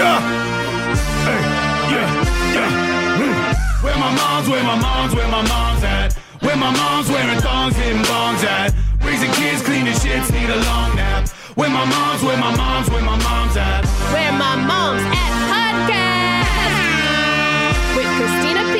Yeah. Hey, yeah. Where my mom's at. Where my mom's wearing thongs, hitting bongs at. Raising kids, cleaning shits, need a long nap. Where my mom's at. Where my mom's at podcast with Christina P.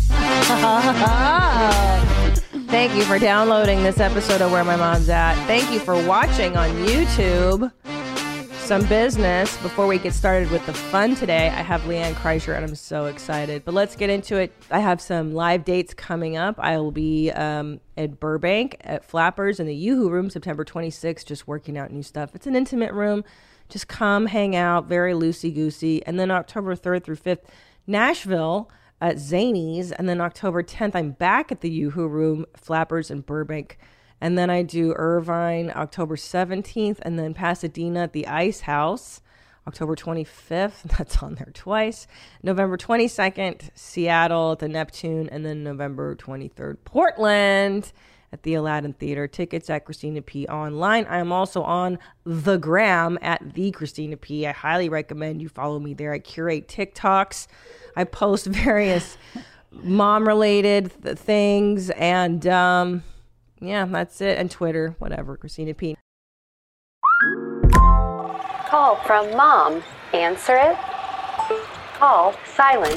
Thank you for downloading this episode of Where My Mom's At. Thank you for watching on YouTube. Some business before we get started with the fun today. I have Leanne Kreischer and I'm so excited. But let's get into it. I have some live dates coming up. I will be at Burbank at Flappers in the Yoo-Hoo Room September 26th, just working out new stuff. It's an intimate room. Just come hang out, very loosey-goosey. And then October 3rd through 5th, Nashville at Zanies. And then October 10th, I'm back at the Yoo-Hoo Room, Flappers in Burbank. And then I do Irvine October 17th, and then Pasadena at the Ice House, October 25th. That's on there twice. November 22nd, Seattle at the Neptune, and then November 23rd, Portland at the Aladdin Theater. Tickets at Christina P. online. I am also on the gram at the Christina P. I highly recommend you follow me there. I curate TikToks. I post various mom-related things, and yeah, that's it. And Twitter, whatever, Christina P. Call from mom. Answer it. Call silence.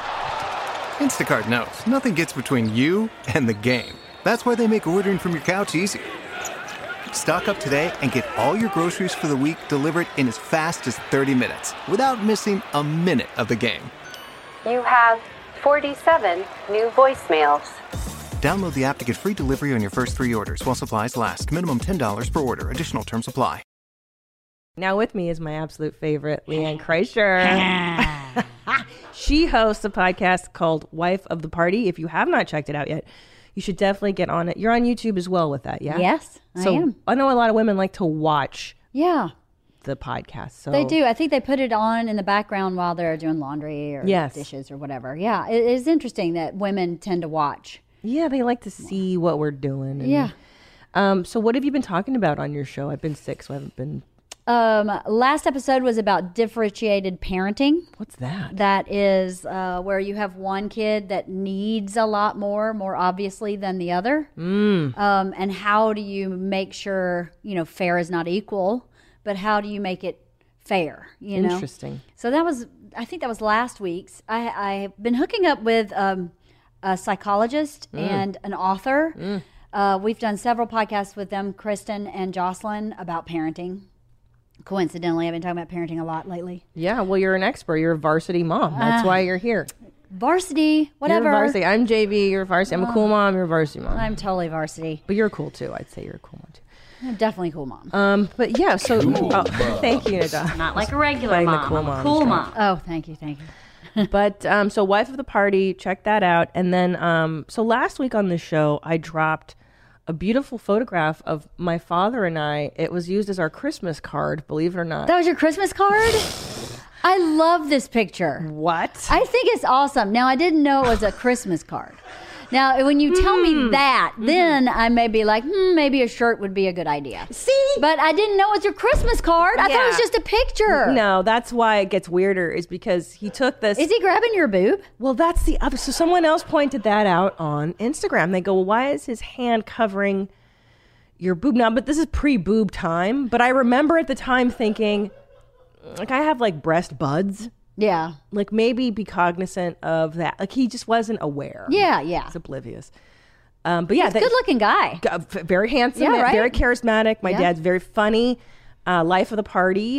Instacart knows nothing gets between you and the game. That's why they make ordering from your couch easy. Stock up today and get all your groceries for the week delivered in as fast as 30 minutes without missing a minute of the game. You have 47 new voicemails. Download the app to get free delivery on your first 3 orders while supplies last. Minimum $10 per order. Additional terms apply. Now with me is my absolute favorite, Leanne Kreischer. She hosts a podcast called Wife of the Party. If you have not checked it out yet, you should definitely get on it. You're on YouTube as well with that, yeah? Yes, I am. I know a lot of women like to watch the podcast. So they do. I think they put it on in the background while they're doing laundry or dishes or whatever. Yeah, it is interesting that women tend to watch. Yeah, they like to see what we're doing. And, so what have you been talking about on your show? I've been sick, so I haven't been... Last episode was about differentiated parenting. What's that? That is where you have one kid that needs a lot more obviously than the other. And how do you make sure, fair is not equal, but how do you make it fair, Interesting. So I think that was last week's. I've been hooking up with a psychologist and an author. We've done several podcasts with them, Kristen and Jocelyn, about parenting. Coincidentally, I've been talking about parenting a lot lately. Yeah, well, you're an expert. You're a varsity mom. That's why you're here. Varsity, whatever. You're varsity. I'm JV. You're varsity. I'm a cool mom. You're a varsity mom. I'm totally varsity. But you're cool, too. I'd say you're a cool mom, too. I'm definitely a cool mom. But yeah, so... thank you, Nada. Not like a regular mom. I'm a cool mom. Oh, thank you. But so Wife of the Party, check that out. And then so last week on the show, I dropped a beautiful photograph of my father and I. It was used as our Christmas card, believe it or not. That was your Christmas card? I love this picture. What? I think it's awesome. Now, I didn't know it was a Christmas card. Now, when you tell me that, then I may be like, maybe a shirt would be a good idea. See? But I didn't know it was your Christmas card. I thought it was just a picture. No, that's why it gets weirder, is because he took this. Is he grabbing your boob? Well, that's the other. So someone else pointed that out on Instagram. They go, well, why is his hand covering your boob? Now, but this is pre-boob time. But I remember at the time thinking, like, I have like breast buds. Yeah. Like, maybe be cognizant of that. Like, he just wasn't aware. Yeah. He's oblivious. But yeah. He's a good-looking guy. Very handsome. Yeah, right? Very charismatic. My dad's very funny. Life of the Party.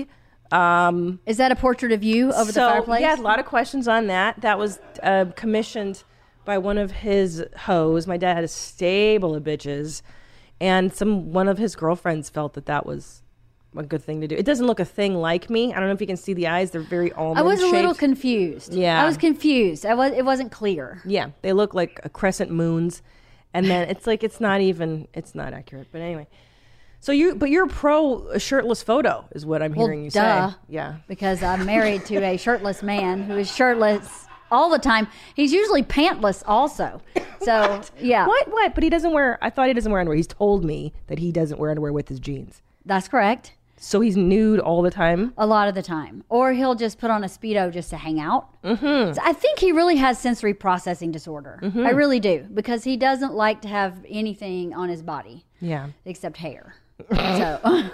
Is that a portrait of you over the fireplace? Yeah, a lot of questions on that. That was commissioned by one of his hoes. My dad had a stable of bitches. And one of his girlfriends felt that was a good thing to do. It doesn't look a thing like me. I don't know if you can see the eyes. They're very almond shaped. I was a little confused. Yeah. I was confused. It wasn't clear. Yeah. They look like crescent moons. And then it's like, it's not accurate. But anyway. So you're pro a shirtless photo is what I'm hearing you say. Yeah. Because I'm married to a shirtless man who is shirtless all the time. He's usually pantless also. So, yeah. What? But he doesn't wear, I thought he doesn't wear underwear. He's told me that he doesn't wear underwear with his jeans. That's correct. So he's nude all the time? A lot of the time. Or he'll just put on a Speedo just to hang out. So I think he really has sensory processing disorder. I really do. Because he doesn't like to have anything on his body. Yeah. Except hair. So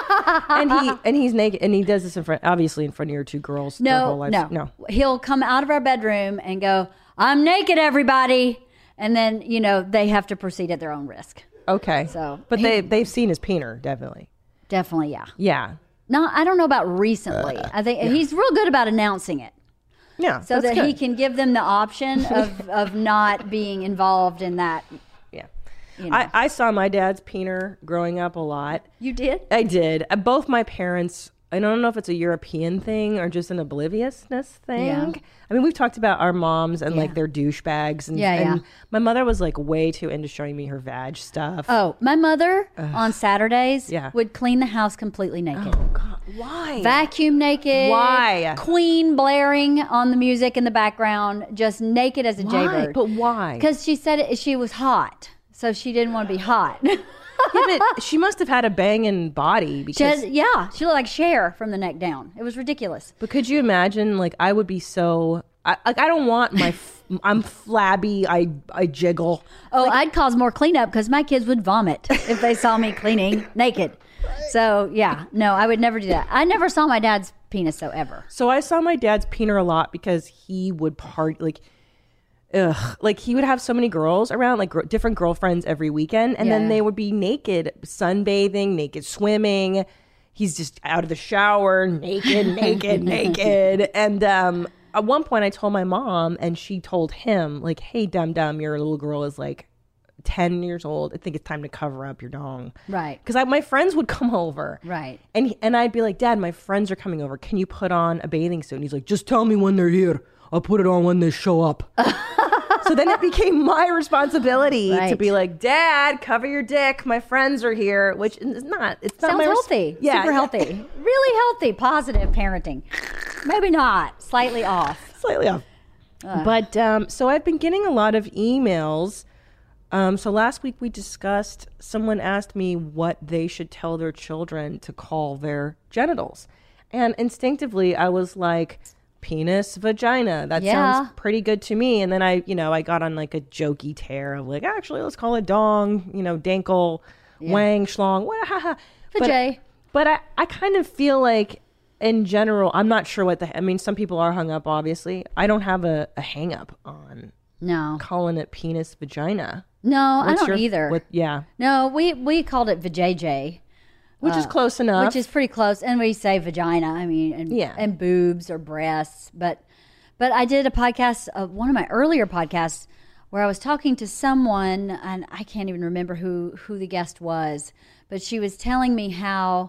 and he's naked, and he does this in front of your two girls. their whole lives. No. He'll come out of our bedroom and go, "I'm naked, everybody." And then, they have to proceed at their own risk. Okay. So, but they've seen his peener, definitely. Definitely, yeah. Yeah. No, I don't know about recently. I think he's real good about announcing it. Yeah. So that he can give them the option of not being involved in that. Yeah. I saw my dad's peener growing up a lot. You did? I did. Both my parents, I don't know if it's a European thing or just an obliviousness thing. Yeah. I mean, we've talked about our moms and like their douchebags. And my mother was like way too into showing me her vag stuff. Oh, my mother on Saturdays Yeah. would clean the house completely naked. Oh, God. Why? Vacuum naked. Why? Queen blaring on the music in the background, just naked as a jaybird. But why? Because she said she was hot, so she didn't want to be hot. Yeah, but she must have had a banging body because. She looked like Cher from the neck down. It was ridiculous. But could you imagine? Like, I would be so. I don't want my. I'm flabby. I jiggle. Oh, I'd cause more cleanup because my kids would vomit if they saw me cleaning naked. So yeah, no, I would never do that. I never saw my dad's penis though ever. So I saw my dad's peener a lot because he would party like he would have so many girls around, like different girlfriends every weekend, and then they would be naked, sunbathing, naked swimming. He's just out of the shower, naked. And at one point I told my mom, and she told him, like, "Hey, dum-dum, your little girl is like 10 years old. I think it's time to cover up your dong." Right. Because my friends would come over. Right. And I'd be like, "Dad, my friends are coming over. Can you put on a bathing suit?" And he's like, "Just tell me when they're here. I'll put it on when they show up." So then it became my responsibility to be like, "Dad, cover your dick. My friends are here," which is not. It's not Sounds healthy. Yeah, super healthy. Really healthy, positive parenting. Maybe not. Slightly off. Slightly off. But so I've been getting a lot of emails. So last week we discussed, someone asked me what they should tell their children to call their genitals. And instinctively I was like, penis, vagina. That sounds pretty good to me. And then I got on like a jokey tear of like, actually, let's call it dong, dankle, wang, schlong, Vajay. But I kind of feel like in general, I'm not sure some people are hung up, obviously. I don't have a hang up on calling it penis, vagina. No, I don't either. Yeah. No, we called it vajayjay. Which is close enough. Which is pretty close. And we say vagina, and boobs or breasts. But I did a podcast, one of my earlier podcasts, where I was talking to someone, and I can't even remember who the guest was, but she was telling me how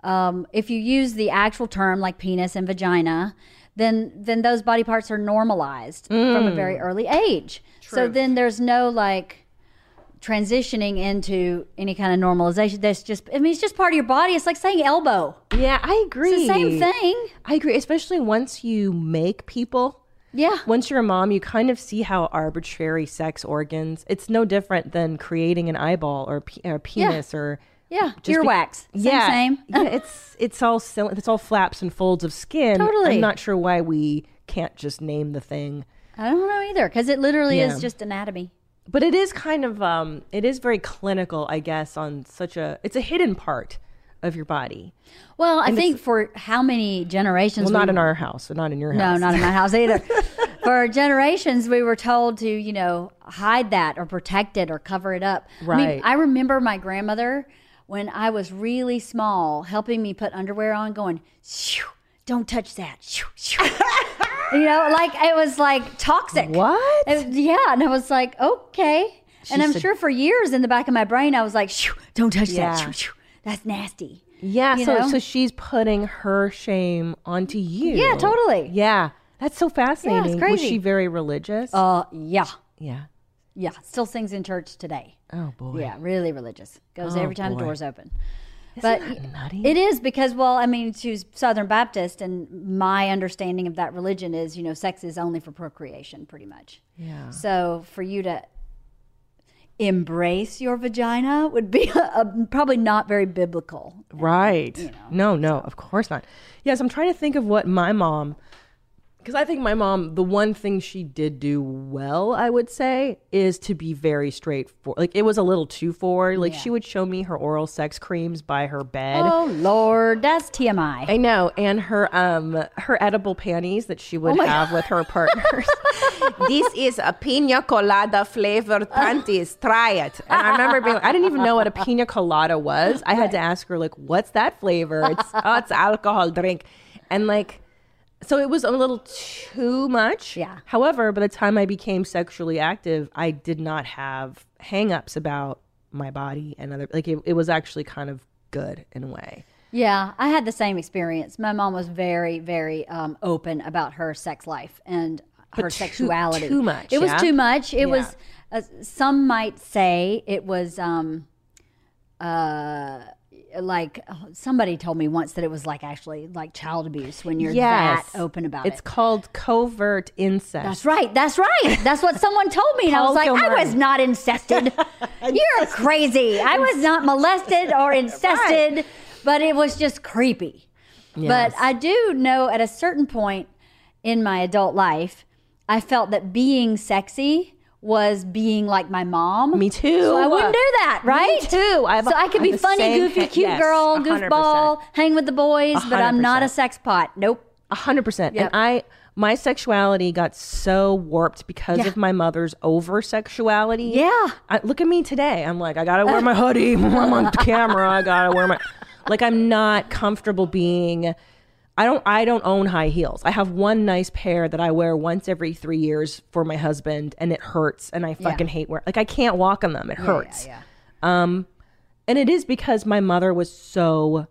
if you use the actual term like penis and vagina, then those body parts are normalized from a very early age. True. So then there's no like transitioning into any kind of normalization. That's just, it's just part of your body. It's like saying elbow. Yeah, I agree. It's the same thing. I agree, especially once you make people. Yeah. Once you're a mom, you kind of see how arbitrary sex organs, it's no different than creating an eyeball or a penis or earwax. Same. Yeah, it's all flaps and folds of skin. Totally. I'm not sure why we can't just name the thing. I don't know either, because it literally is just anatomy. But it is kind of, it is very clinical, I guess, on it's a hidden part of your body. Well, I think for how many generations... Well, not in our house, not in your house. No, not in my house either. For generations, we were told to, hide that or protect it or cover it up. Right. I remember my grandmother, when I was really small, helping me put underwear on, going, shoo, don't touch that. Shoo, shoo. Like it was like toxic. What? And I was like, okay. And I'm sure for years in the back of my brain, I was like, shoo, don't touch that. Shoo, shoo. That's nasty. Yeah, so she's putting her shame onto you. Yeah, totally. Yeah, that's so fascinating. Yeah, it's crazy. Was she very religious? Yeah. Yeah. Yeah, still sings in church today. Oh, boy. Yeah, really religious. Goes every time the door's open. Isn't that nutty? It is, because, she's Southern Baptist, and my understanding of that religion is, sex is only for procreation, pretty much. Yeah. So for you to embrace your vagina would be probably not very biblical. Right. No, of course not. Yes, I'm trying to think of what my mom, because I think my mom, the one thing she did do well, I would say, is to be very straightforward. Like, it was a little too forward. Like, she would show me her oral sex creams by her bed. Oh, Lord, that's TMI. I know. And her edible panties that she would have with her partners. This is a pina colada flavored panties. Try it. And I remember being like, I didn't even know what a pina colada was. I had to ask her, like, what's that flavor? It's alcohol drink. And like, so it was a little too much. Yeah. However, by the time I became sexually active, I did not have hang-ups about my body and other, like, it was actually kind of good in a way. Yeah, I had the same experience. My mom was very, very open about her sex life and her sexuality. Too much. It was too much. It was, some might say it was like, somebody told me once that it was like actually like child abuse when you're that open about it. It's called covert incest. That's right. That's what someone told me. And I was like, I was not incested. You're crazy. I was not molested or incested, but it was just creepy. Yes. But I do know at a certain point in my adult life, I felt that being sexy was being like my mom. Me too. So I wouldn't do that, right? Me too. I could be funny, goofy, cute girl, 100%. goofball, hang with the boys, 100%. But I'm not a sex pot. Nope. 100%. Yep. And my sexuality got so warped because of my mother's over sexuality. Yeah. Look at me today. I'm like, I gotta wear my hoodie. I'm on camera. I gotta wear my, like, I'm not comfortable being. I don't own high heels. I have one nice pair that I wear once every 3 years for my husband, and it hurts, and I fucking hate wearing. Like, I can't walk on them. It hurts. And it is because my mother was so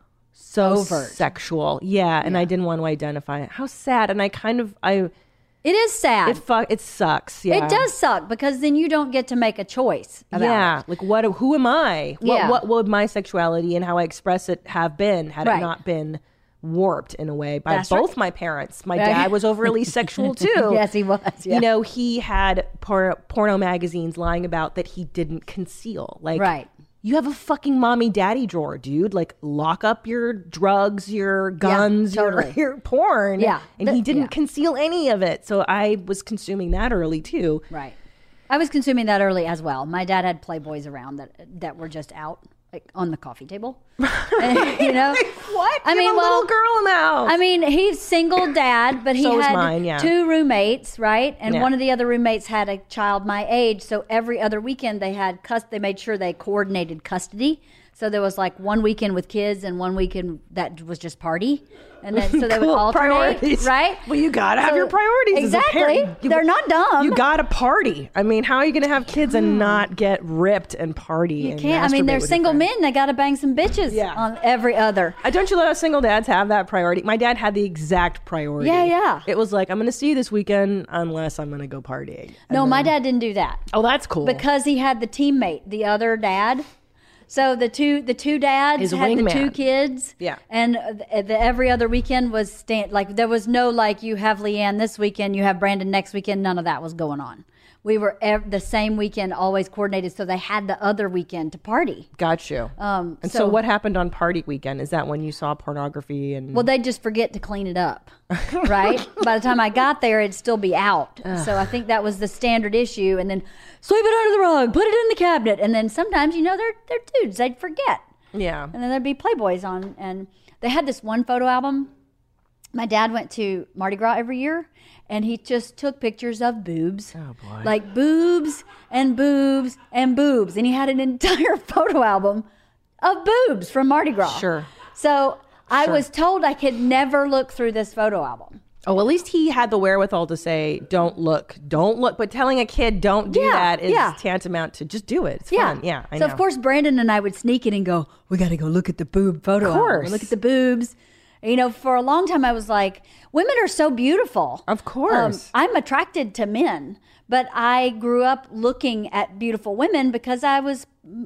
overt. Sexual. Yeah, and I didn't want to identify it. How sad. And it is sad. It sucks. Yeah. It does suck because then you don't get to make a choice about it. Like, who am I? What would my sexuality and how I express it have been had it not been warped in a way by both my parents. My dad was overly sexual too. Yes, he was. Yeah. You know, he had porno magazines lying about that he didn't conceal. Like, you have a fucking mommy daddy drawer, dude. Like, lock up your drugs, your guns, your porn. Yeah. And he didn't conceal any of it. So I was consuming that early too. Right. I was consuming that early as well. My dad had Playboys around that were just out. Like on the coffee table, and, you know what? I mean, little girl now. I mean, he's single dad, but he had two roommates, right? And one of the other roommates had a child my age. So every other weekend they made sure they coordinated custody. So there was like one weekend with kids and one weekend that was just party. And then so they would alternate, priorities. Right? Well, you gotta have your priorities. Exactly. They're not dumb. You gotta party. I mean, how are you gonna have kids and not get ripped and party? You can't. I mean, they're single men. They gotta bang some bitches on every other. Don't you love how single dads have that priority? My dad had the exact priority. Yeah. It was like, I'm gonna see you this weekend unless I'm gonna go partying. No, my dad didn't do that. Oh, that's cool. Because he had the teammate, the other dad. So the two dads had the two kids, and every other weekend was like there was no like you have Leanne this weekend, you have Brandon next weekend. None of that was going on. We were the same weekend, always coordinated. So they had the other weekend to party. Got you. And so what happened on party weekend? Is that when you saw pornography and? Well, they'd just forget to clean it up, right? By the time I got there, it'd still be out. So I think that was the standard issue. And then sweep it under the rug, put it in the cabinet, and then sometimes they're dudes, they'd forget. Yeah. And then there'd be Playboys on, and they had this one photo album. My dad went to Mardi Gras every year, and he just took pictures of boobs. Oh, boy. Like boobs and boobs and boobs. And he had an entire photo album of boobs from Mardi Gras. Sure. So I was told I could never look through this photo album. Oh, at least he had the wherewithal to say, don't look. But telling a kid don't do that is tantamount to just do it. It's fun. Yeah, I know. So, of course, Brandon and I would sneak in and go, we got to go look at the boob photo album. Look at the boobs. You know, for a long time I was like, women are so beautiful. Of course. I'm attracted to men, but I grew up looking at beautiful women because I was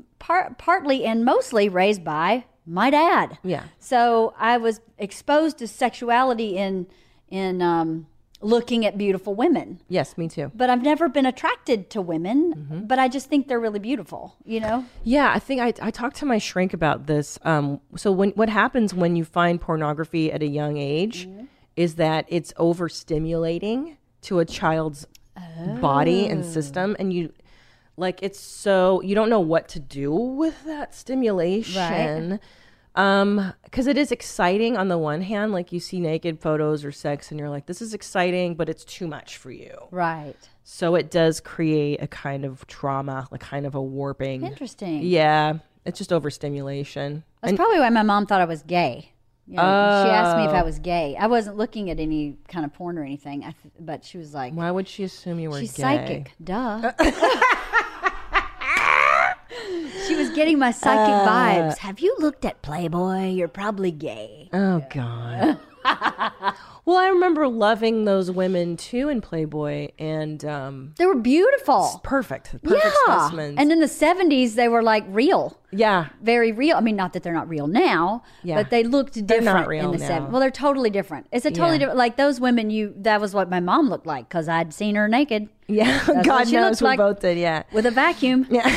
partly and mostly raised by my dad. Yeah. So I was exposed to sexuality in looking at beautiful women. Yes, me too. But I've never been attracted to women, but I just think they're really beautiful, you know? Yeah, I think I talked to my shrink about this. So what happens when you find pornography at a young age is that it's overstimulating to a child's body and system, and you don't know what to do with that stimulation. Right. Because it is exciting on the one hand, like you see naked photos or sex and you're like, this is exciting, but it's too much for you. Right. So it does create a kind of trauma, like kind of a warping. Interesting. Yeah. It's just overstimulation. That's probably why my mom thought I was gay. You know, she asked me if I was gay. I wasn't looking at any kind of porn or anything, but she was like, why would she assume you were she's gay? Psychic. Duh. She was getting my psychic vibes. Have you looked at Playboy? You're probably gay. Oh, God. Well, I remember loving those women, too, in Playboy. And they were beautiful. Perfect Yeah. specimens. And in the 70s, they were like real. Yeah. Very real. I mean, not that they're not real now, Yeah. but they looked different not real in the now. 70s. Well, they're totally different. It's a totally different. Like those women, that was what my mom looked like because I'd seen her naked. Yeah. That's what God she knows looked we like both did, yeah. with a vacuum. Yeah.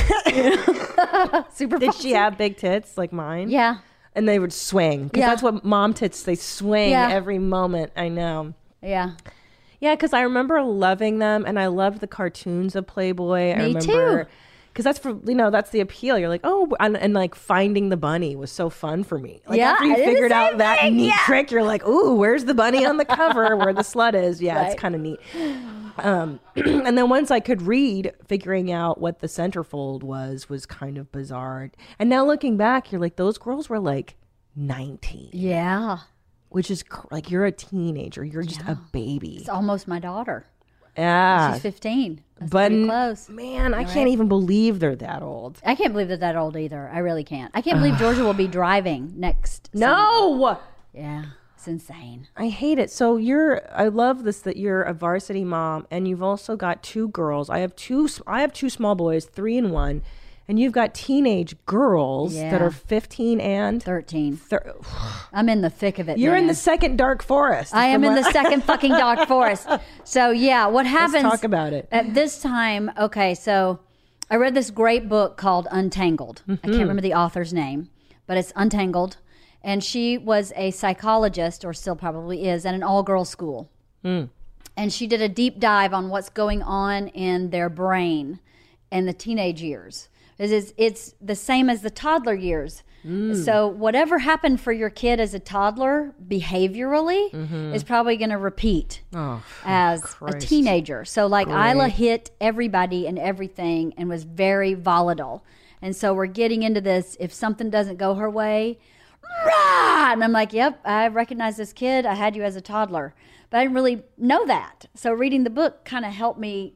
Super Did fun. she have big tits like mine? Yeah. And they would swing. Because Yeah. that's what mom tits, they swing Yeah. every moment. I know. Yeah. Yeah, because I remember loving them, and I loved the cartoons of Playboy. I Me remember, too. because that's the appeal. You're like, oh, and like finding the bunny was so fun for me. Like Yeah, after you I did the figured out same that thing, neat yeah. trick, you're like, ooh, where's the bunny on the cover where the slut is? Yeah, Right. it's kind of neat. And then once I could read, figuring out what the centerfold was kind of bizarre. And now looking back, you're like, those girls were like 19. Yeah. Which is like you're a teenager. You're just a baby. It's almost my daughter. Yeah. She's 15. That's But pretty close. man, I can't even believe they're that old. I can't believe they're that old either. I really can't. I can't believe Georgia will be driving next summer. No, Yeah. It's insane. I hate it. So I love this that you're a varsity mom, and you've also got two girls. I have two small boys, 3 and 1, and you've got teenage girls that Yeah. are 15 and 13. I'm in the thick of it. You're in man. the second dark forest. I am in the second fucking dark forest. So yeah, what happens? Let's talk about it. At this time, okay, so I read this great book called Untangled. I can't remember the author's name, but it's Untangled. And she was a psychologist, or still probably is, at an all-girls school. And she did a deep dive on what's going on in their brain in the teenage years. It's the same as the toddler years. So whatever happened for your kid as a toddler behaviorally is probably going to repeat as a teenager. So like Isla hit everybody and everything and was very volatile. And so we're getting into this, if something doesn't go her way, rah! And I'm like, yep, I recognize this kid. I had you as a toddler. But I didn't really know that. So reading the book kind of helped me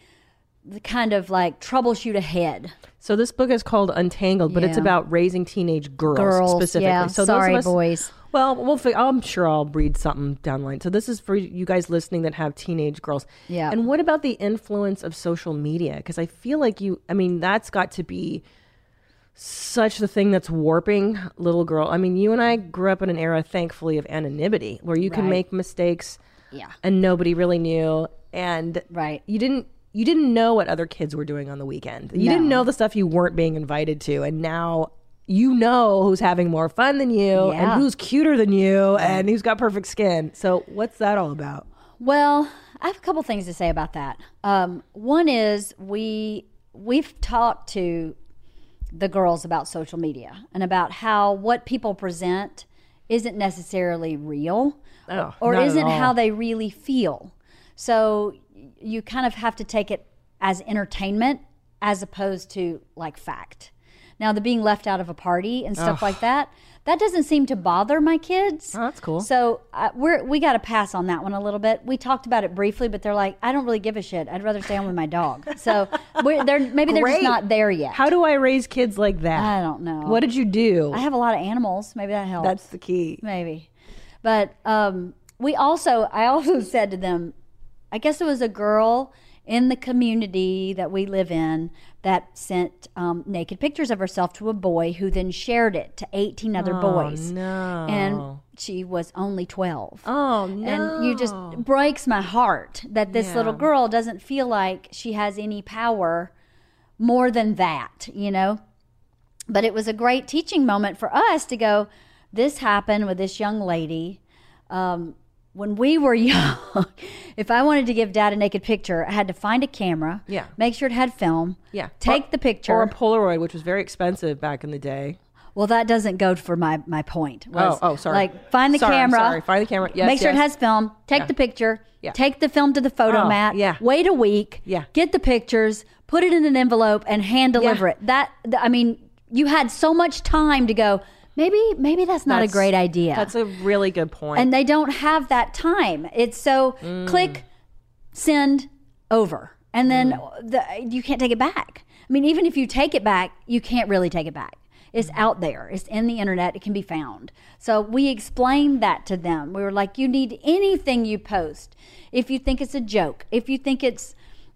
kind of like troubleshoot ahead. So this book is called Untangled, but it's Yeah. about raising teenage girls specifically. Yeah, So sorry, those of us, boys. Well, I'm sure I'll read something down the line. So this is for you guys listening that have teenage girls. Yeah. And what about the influence of social media? Because I feel like that's got to be such the thing that's warping little girl. I mean, you and I grew up in an era, thankfully, of anonymity where you can Right. make mistakes Yeah. and nobody really knew. And Right. you didn't know what other kids were doing on the weekend. You No. didn't know the stuff you weren't being invited to. And now you know who's having more fun than you Yeah. and who's cuter than you and who's got perfect skin. So what's that all about? Well, I have a couple things to say about that. One is we've talked to the girls about social media and about how what people present isn't necessarily real Oh, or not at isn't all. how they really feel. So you kind of have to take it as entertainment as opposed to like fact. Now, the being left out of a party and stuff like that doesn't seem to bother my kids. Oh, that's cool. So we got to pass on that one a little bit. We talked about it briefly, but they're like, I don't really give a shit. I'd rather stay home with my dog. So maybe they're just Great. not there yet. How do I raise kids like that? I don't know. What did you do? I have a lot of animals. Maybe that helps. That's the key. Maybe. But I also said to them, I guess it was a girl in the community that we live in that sent naked pictures of herself to a boy who then shared it to 18 other boys. No. And she was only 12. Oh, no. And you just breaks my heart that this little girl doesn't feel like she has any power more than that, you know? But it was a great teaching moment for us to go, this happened with this young lady. When we were young, if I wanted to give Dad a naked picture, I had to find a camera, make sure it had film, take the picture. Or a Polaroid, which was very expensive back in the day. Well, that doesn't go for my point. Sorry. Like, find the camera. Find the camera. Yes, make sure it has film. Take the picture. Take the film to the photo mat. Wait a week. Get the pictures. Put it in an envelope and hand deliver it. I mean, you had so much time to go, maybe that's not a great idea. That's a really good point. And they don't have that time. It's so click, send, over. And then you can't take it back. I mean, even if you take it back, you can't really take it back. It's out there. It's in the internet. It can be found. So we explained that to them. We were like, you need anything you post. If you think it's a joke, if you think it's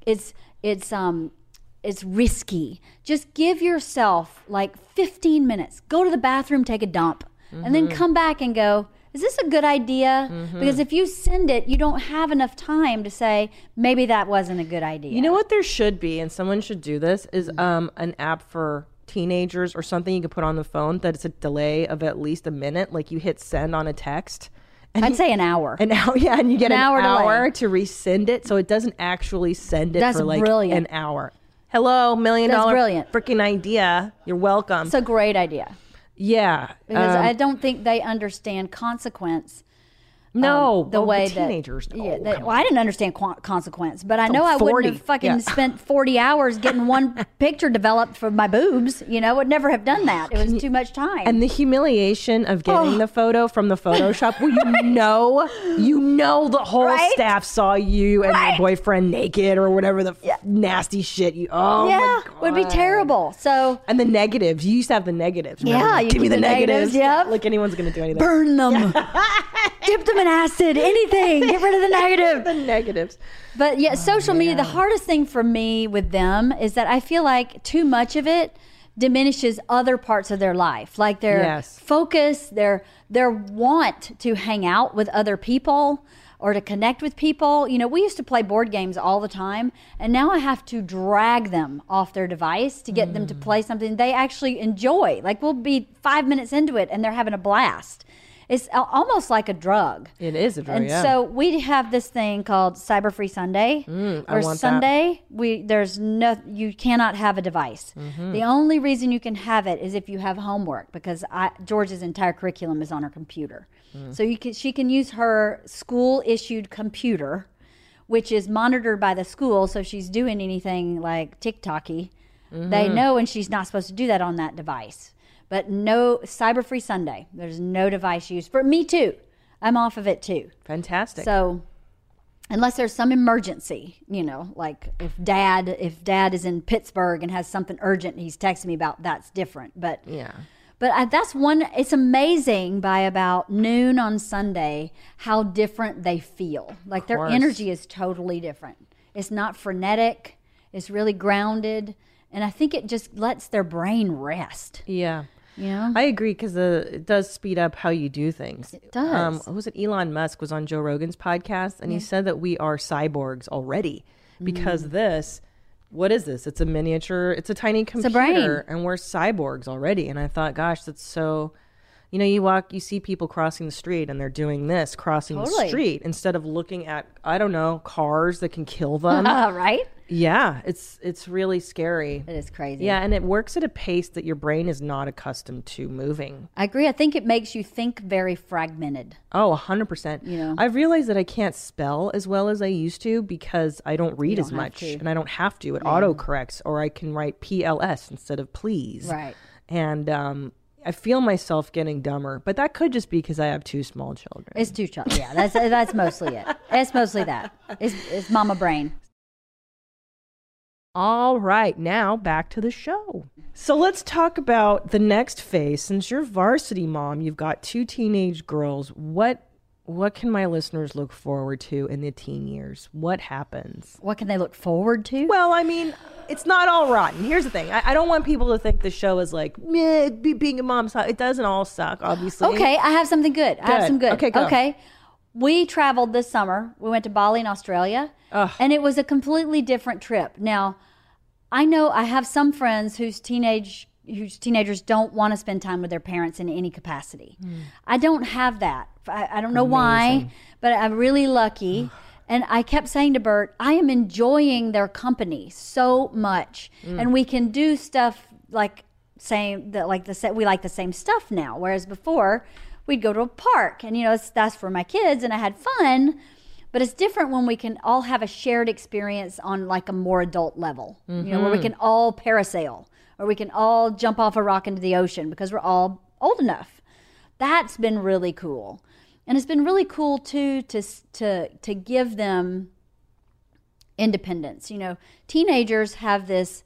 risky, just give yourself like 15 minutes. Go to the bathroom, take a dump, and then come back and go, is this a good idea? Because if you send it, you don't have enough time to say, maybe that wasn't a good idea. You know what there should be, and someone should do this, is an app for teenagers or something you could put on the phone that it's a delay of at least a minute. Like you hit send on a text. And I'd say an hour. An hour, yeah, and you get an hour to resend it, so it doesn't actually send it for like an hour. Hello, $1 million freaking idea. You're welcome. It's a great idea. Yeah. Because I don't think they understand consequence. No, the way the teenagers. That, well, I didn't understand consequence, but I know I wouldn't have fucking spent 40 hours getting one picture developed for my boobs. You know, would never have done that. It was too much time. And the humiliation of getting the photo from the Photoshop, where you know the whole staff saw you and your boyfriend naked or whatever the nasty shit you. Oh my God. Would be terrible. So and the negatives. You used to have the negatives. Yeah, give me the negatives. Yep. Like anyone's gonna do anything. Burn them. Dip them in acid, anything. Get rid of the negative. The negatives. But yeah, social media, the hardest thing for me with them is that I feel like too much of it diminishes other parts of their life. Like their focus, their want to hang out with other people or to connect with people. You know, we used to play board games all the time, and now I have to drag them off their device to get them to play something they actually enjoy. Like we'll be 5 minutes into it and they're having a blast. It's almost like a drug. It is a drug, and so we have this thing called Cyber Free Sunday. Or Sunday, you cannot have a device. The only reason you can have it is if you have homework, because George's entire curriculum is on her computer. So she can use her school-issued computer, which is monitored by the school, so if she's doing anything like TikTok-y, they know, and she's not supposed to do that on that device. But no, Cyber Free Sunday. There's no device used. For me, too. I'm off of it, too. Fantastic. So, unless there's some emergency, you know, like if dad is in Pittsburgh and has something urgent he's texting me about, that's different. But that's one, it's amazing by about noon on Sunday how different they feel. Like their energy is totally different. It's not frenetic. It's really grounded. And I think it just lets their brain rest. Yeah. Yeah, I agree, because it does speed up how you do things. It does. Was it Elon Musk was on Joe Rogan's podcast, and he said that we are cyborgs already because what is this? It's a miniature, it's a tiny computer, it's a brain. And we're cyborgs already. And I thought, gosh, that's so, you know, you see people crossing the street and they're doing this, crossing the street, instead of looking at, I don't know, cars that can kill them. Right? Yeah, it's really scary. It is crazy. Yeah, and it works at a pace that your brain is not accustomed to moving. I agree. I think it makes you think very fragmented. Oh, 100%. You know, I've realized that I can't spell as well as I used to because I don't read as much, and I don't have to. It autocorrects, or I can write PLS instead of please. Right. And I feel myself getting dumber, but that could just be because I have 2 small children. It's 2 children. Yeah, that's mostly it. It's mostly that. It's mama brain. All right, now back to the show. So let's talk about the next phase. Since you're varsity mom, you've got 2 teenage girls. What what can my listeners look forward to in the teen years? What happens? What can they look forward to? Well, I mean, it's not all rotten. Here's the thing. I don't want people to think the show is like, meh, being a mom sucks. It doesn't all suck, obviously. Okay, I have something good. I have some good. Okay, go. Okay. We traveled this summer. We went to Bali in Australia. And it was a completely different trip. Now, I know I have some friends whose teenagers don't want to spend time with their parents in any capacity. I don't have that. I don't know why, but I'm really lucky. And I kept saying to Bert, I am enjoying their company so much. And we can do stuff like we like the same stuff now. Whereas before, we'd go to a park and, that's for my kids and I had fun. But it's different when we can all have a shared experience on like a more adult level, where we can all parasail or we can all jump off a rock into the ocean because we're all old enough. That's been really cool. And it's been really cool too to give them independence. Teenagers have this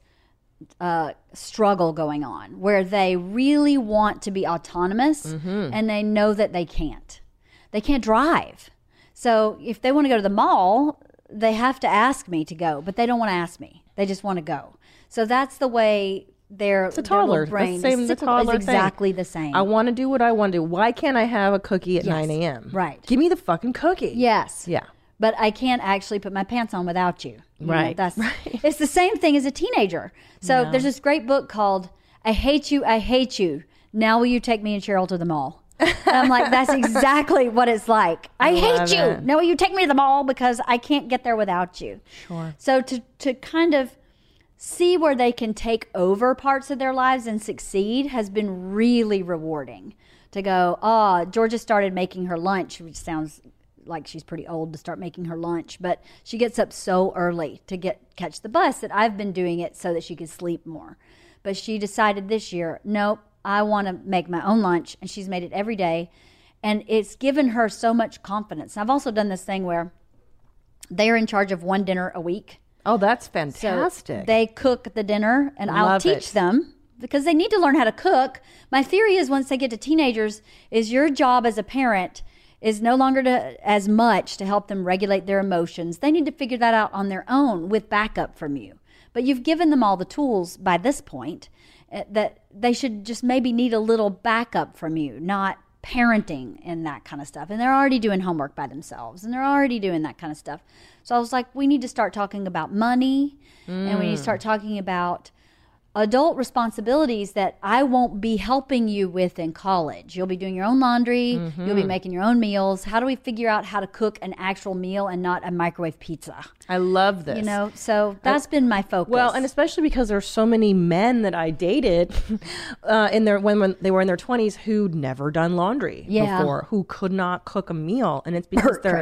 struggle going on where they really want to be autonomous and they know that they can't. They can't drive. So if they want to go to the mall, they have to ask me to go, but they don't want to ask me. They just want to go. So that's the way their toddler brain is exactly the same. I want to do what I want to do. Why can't I have a cookie at 9 a.m.? Right. Give me the fucking cookie. Yes. Yeah. But I can't actually put my pants on without you. Right. It's the same thing as a teenager. So there's this great book called I Hate You, I Hate You. Now will you take me and Cheryl to the mall? And I'm like, that's exactly what it's like. I hate you. Now will you take me to the mall because I can't get there without you. Sure. So to kind of see where they can take over parts of their lives and succeed has been really rewarding. To go, Georgia started making her lunch, which sounds like she's pretty old to start making her lunch, but she gets up so early to catch the bus that I've been doing it so that she could sleep more. But she decided this year, nope, I want to make my own lunch, and she's made it every day, and it's given her so much confidence. I've also done this thing where they are in charge of one dinner a week. Oh, that's fantastic. So they cook the dinner, and I'll teach them because they need to learn how to cook. My theory is once they get to teenagers, is your job as a parent is no longer as much to help them regulate their emotions. They need to figure that out on their own with backup from you. But you've given them all the tools by this point that they should just maybe need a little backup from you, not parenting and that kind of stuff. And they're already doing homework by themselves and they're already doing that kind of stuff. So I was like, we need to start talking about money and we need to start talking about adult responsibilities that I won't be helping you with in college. You'll be doing your own laundry. You'll be making your own meals. How do we figure out how to cook an actual meal and not a microwave pizza? I love this. So that's been my focus. Well, and especially because there's so many men that I dated when they were in their 20s who'd never done laundry before, who could not cook a meal, and it's because they're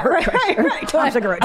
right. Times are great.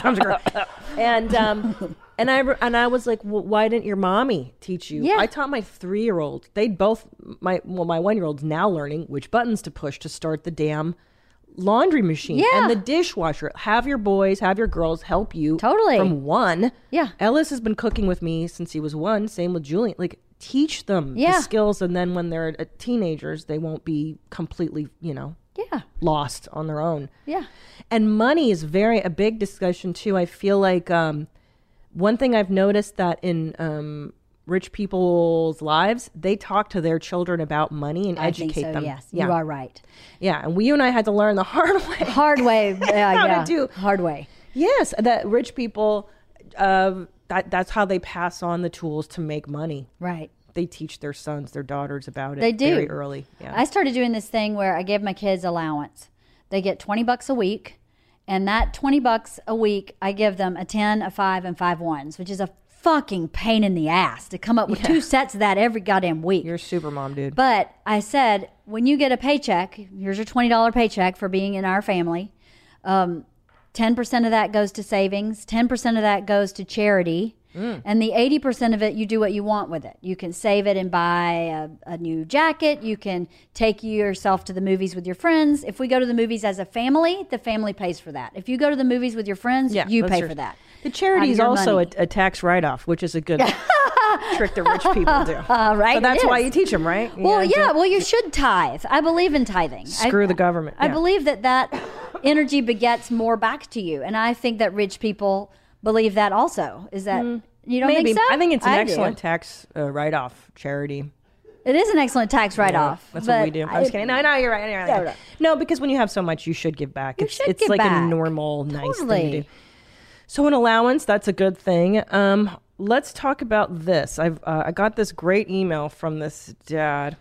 And I was like, well, why didn't your mommy teach you? Yeah. I taught my 3-year-old. My 1-year-old's now learning which buttons to push to start the damn laundry machine and the dishwasher. Have your boys, have your girls help you. Totally. From 1. Yeah. Ellis has been cooking with me since he was 1. Same with Julian. Like, teach them the skills, and then when they're teenagers, they won't be completely, lost on their own. Yeah. And money is a big discussion too. I feel like one thing I've noticed that in rich people's lives, they talk to their children about money and educate them. Yes, you are right. Yeah, and you and I had to learn the hard way. Hard way. To do. Hard way. Yes, that rich people, that's how they pass on the tools to make money. Right. They teach their sons, their daughters about it. They do. Very early. Yeah. I started doing this thing where I gave my kids allowance. They get $20 a week. And that $20 a week, I give them a 10, a 5, and 5 ones, which is a fucking pain in the ass to come up with 2 sets of that every goddamn week. You're a super mom, dude. But I said, when you get a paycheck, here's your $20 paycheck for being in our family. 10% of that goes to savings. 10% of that goes to charity. And the 80% of it, you do what you want with it. You can save it and buy a new jacket. You can take yourself to the movies with your friends. If we go to the movies as a family, the family pays for that. If you go to the movies with your friends, you pay for that. The charity is also a tax write-off, which is a good trick that rich people do. Right. So that's why you teach them, right? Well, well, you should tithe. I believe in tithing. Screw the government. I believe that energy begets more back to you. And I think that rich people believe that also. Is that, you don't think so? I think it's an excellent tax write-off, charity. It is an excellent tax write-off. That's what we do. I'm just kidding. No, you're right. No, because when you have so much, you should give back. It's give like back. a normal, nice thing to do. So an allowance, that's a good thing. Let's talk about this. I got this great email from this dad,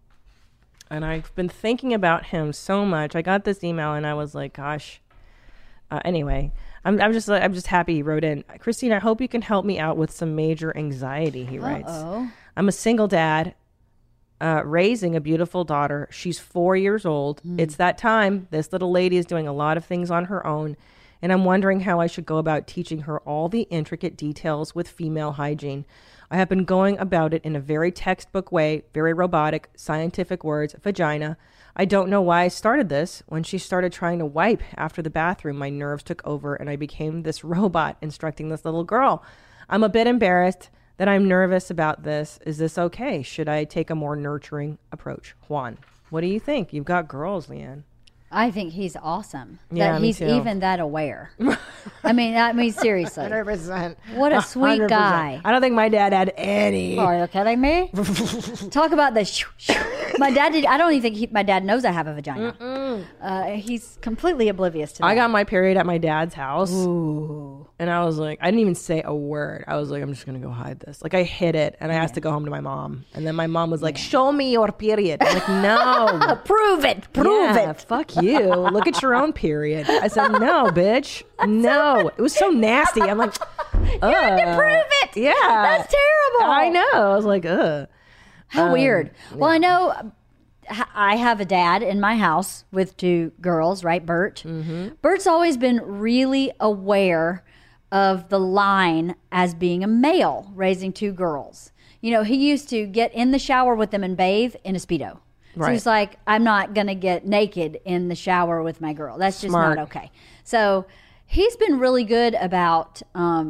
and I've been thinking about him so much. I got this email, and I was like, gosh. Anyway, I'm just happy he wrote in. Christine, I hope you can help me out with some major anxiety, he writes. I'm a single dad. Raising a beautiful daughter. She's 4 years old. It's that time. This little lady is doing a lot of things on her own, and I'm wondering how I should go about teaching her all the intricate details with female hygiene. I have been going about it in a very textbook way, very robotic, scientific words, vagina. I don't know why I started this. When she started trying to wipe after the bathroom, my nerves took over, and I became this robot instructing this little girl. I'm a bit embarrassed that I'm nervous about this. Is this okay? Should I take a more nurturing approach? Juan, what do you think? You've got girls, Leanne. I think he's awesome. Yeah, that he's too. even that aware. I mean, seriously. 100%. What a sweet 100%. guy. I don't think my dad had any. Oh, are you kidding me? Talk about the my dad did. I don't even think my dad knows I have a vagina. He's completely oblivious to that. I got my period at my dad's house. Ooh. And I was like, I didn't even say a word. I was like, I'm just going to go hide this. Like, I hid it, and I asked to go home to my mom. And then my mom was like, show me your period. I'm like, no. Prove it. Prove it. Fuck you. Look at your own period. I said, no, bitch. No. It was so nasty. I'm like, You had to prove it. Yeah. That's terrible. I know. I was like, ugh. How weird. Well, I know I have a dad in my house with two girls, right? Bert. Bert's always been really aware of the line as being a male raising two girls. You know, he used to get in the shower with them and bathe in a Speedo. So he's like, I'm not going to get naked in the shower with my girl. That's just not okay. So he's been really good about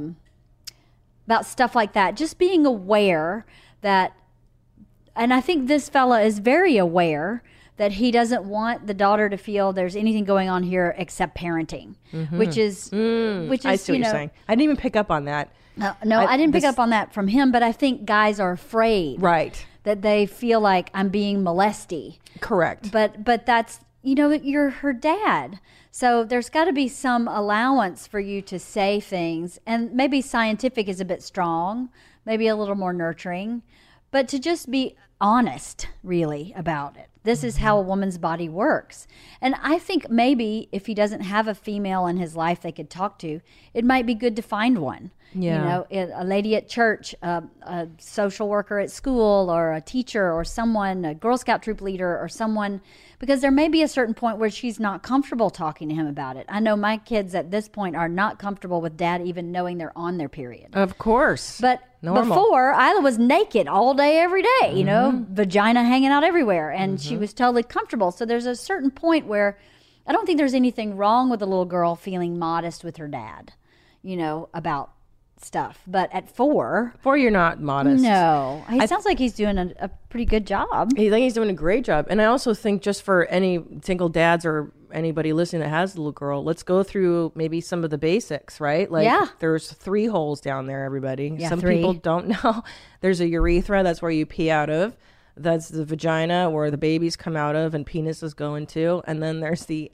stuff like that. Just being aware that, and I think this fella is very aware that he doesn't want the daughter to feel there's anything going on here except parenting, which is, I see what you're saying. I didn't even pick up on that. No, I didn't pick up on that from him, but I think guys are afraid. Right. That they feel like I'm being molesty. Correct. But that's, you know, you're her dad. So there's got to be some allowance for you to say things. And maybe scientific is a bit strong, maybe a little more nurturing, but to just be honest, really, about it. This is how a woman's body works. And I think maybe if he doesn't have a female in his life they could talk to, it might be good to find one. Yeah. You know, a lady at church, a social worker at school, or a teacher, or someone, a Girl Scout troop leader, or someone, because there may be a certain point where she's not comfortable talking to him about it. I know my kids at this point are not comfortable with dad even knowing they're on their period. Of course. But before, Isla was naked all day, every day, you know, vagina hanging out everywhere, and she was totally comfortable. So there's a certain point where I don't think there's anything wrong with a little girl feeling modest with her dad, you know, about stuff. But at 4, you're not modest. No. It sounds like he's doing a pretty good job. I think he's doing a great job. And I also think, just for any single dads or anybody listening that has a little girl, let's go through maybe some of the basics, right? Like, there's 3 holes down there, everybody. Yeah, some 3. people don't know. There's a urethra, that's where you pee out of. That's the vagina, where the babies come out of and penises go into. And then there's the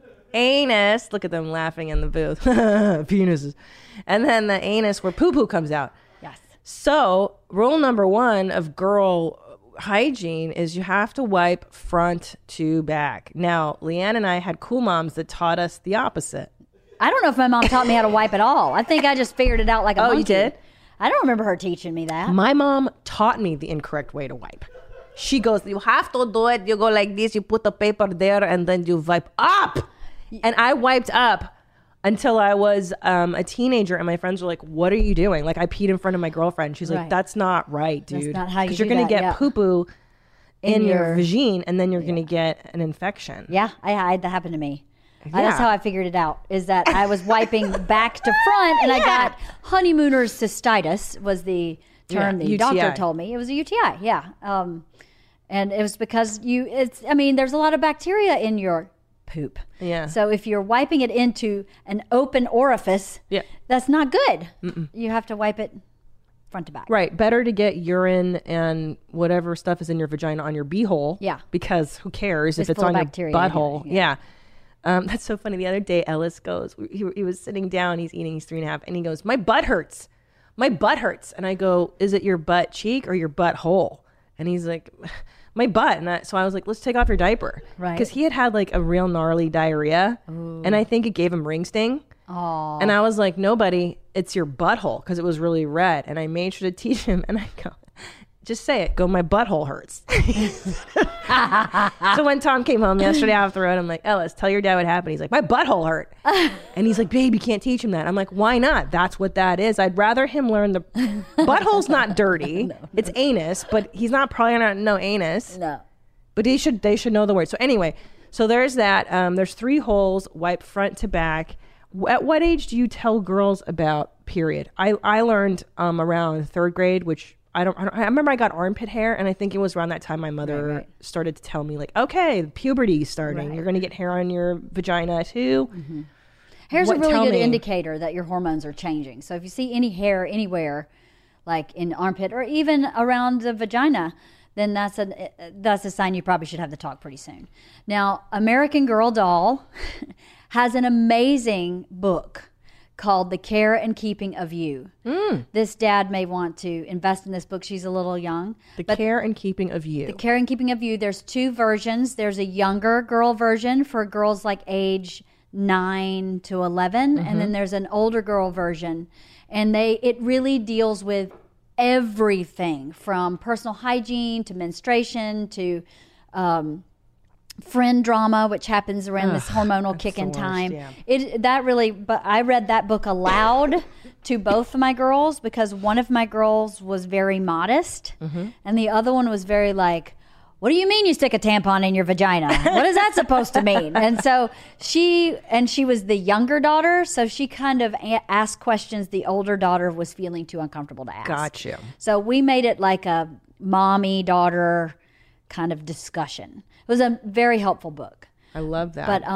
anus. Look at them laughing in the booth. Penises. And then the anus, where poo-poo comes out. Yes. So rule number 1 of girl hygiene is you have to wipe front to back. Now, Leanne and I had cool moms that taught us the opposite. I don't know if my mom taught me how to wipe at all. I think I just figured it out like a monkey. Oh, you did? I don't remember her teaching me that. My mom taught me the incorrect way to wipe. She goes, you have to do it. You go like this, you put the paper there, and then you wipe up. And I wiped up until I was a teenager, and my friends were like, what are you doing? Like, I peed in front of my girlfriend. She's like, that's not right, dude. That's not how you do you're going to that, get poo-poo in your vagine, and then you're going to get an infection. Yeah, I had that happen to me. That's how I figured it out, is that I was wiping back to front, and I got honeymooners cystitis was the term the UTI. doctor told me. It was a UTI, yeah. And it was because there's a lot of bacteria in your poop. Yeah. So if you're wiping it into an open orifice, that's not good. You have to wipe it front to back. Right. Better to get urine and whatever stuff is in your vagina on your beehole. Yeah. Because who cares if it's full on of your bacteria butthole. anyway, yeah. That's so funny. The other day, Ellis goes, he was sitting down, he's eating, he's 3.5, and he goes, my butt hurts. My butt hurts. And I go, is it your butt cheek or your butthole? And he's like, my butt. And so I was like, let's take off your diaper. Right. Because he had like a real gnarly diarrhea. Ooh. And I think it gave him ring sting. Oh. And I was like, no, buddy, it's your butthole, because it was really red. And I made sure to teach him. And I go, just say it. Go, my butthole hurts. So when Tom came home yesterday off the road, I'm like, Ellis, tell your dad what happened. He's like, my butthole hurt. And he's like, babe, you can't teach him that. I'm like, why not? That's what that is. I'd rather him learn the butthole's not dirty. No. It's anus, but he's not probably not know anus. No. But they should know the word. So anyway, so there's that. There's 3 holes, wipe front to back. At what age do you tell girls about period? I learned around 3rd grade, which I remember I got armpit hair, and I think it was around that time my mother started to tell me, like, okay, puberty's starting. You're going to get hair on your vagina too. Mm-hmm. Hair's a really good indicator that your hormones are changing. So if you see any hair anywhere, like in armpit or even around the vagina, then that's a sign you probably should have the talk pretty soon. Now, American Girl Doll has an amazing book called The Care and Keeping of You. This dad may want to invest in this book. She's a little young. The Care and Keeping of You. The Care and Keeping of You. There's 2 versions. There's a younger girl version for girls like age 9 to 11, and then there's an older girl version. And it really deals with everything from personal hygiene to menstruation to friend drama, which happens around this hormonal kick in time. Yeah. But I read that book aloud to both of my girls, because one of my girls was very modest and the other one was very like, what do you mean you stick a tampon in your vagina? What is that supposed to mean? And so she was the younger daughter, so she kind of asked questions the older daughter was feeling too uncomfortable to ask. Gotcha. So we made it like a mommy-daughter kind of discussion. It was a very helpful book. I love that. But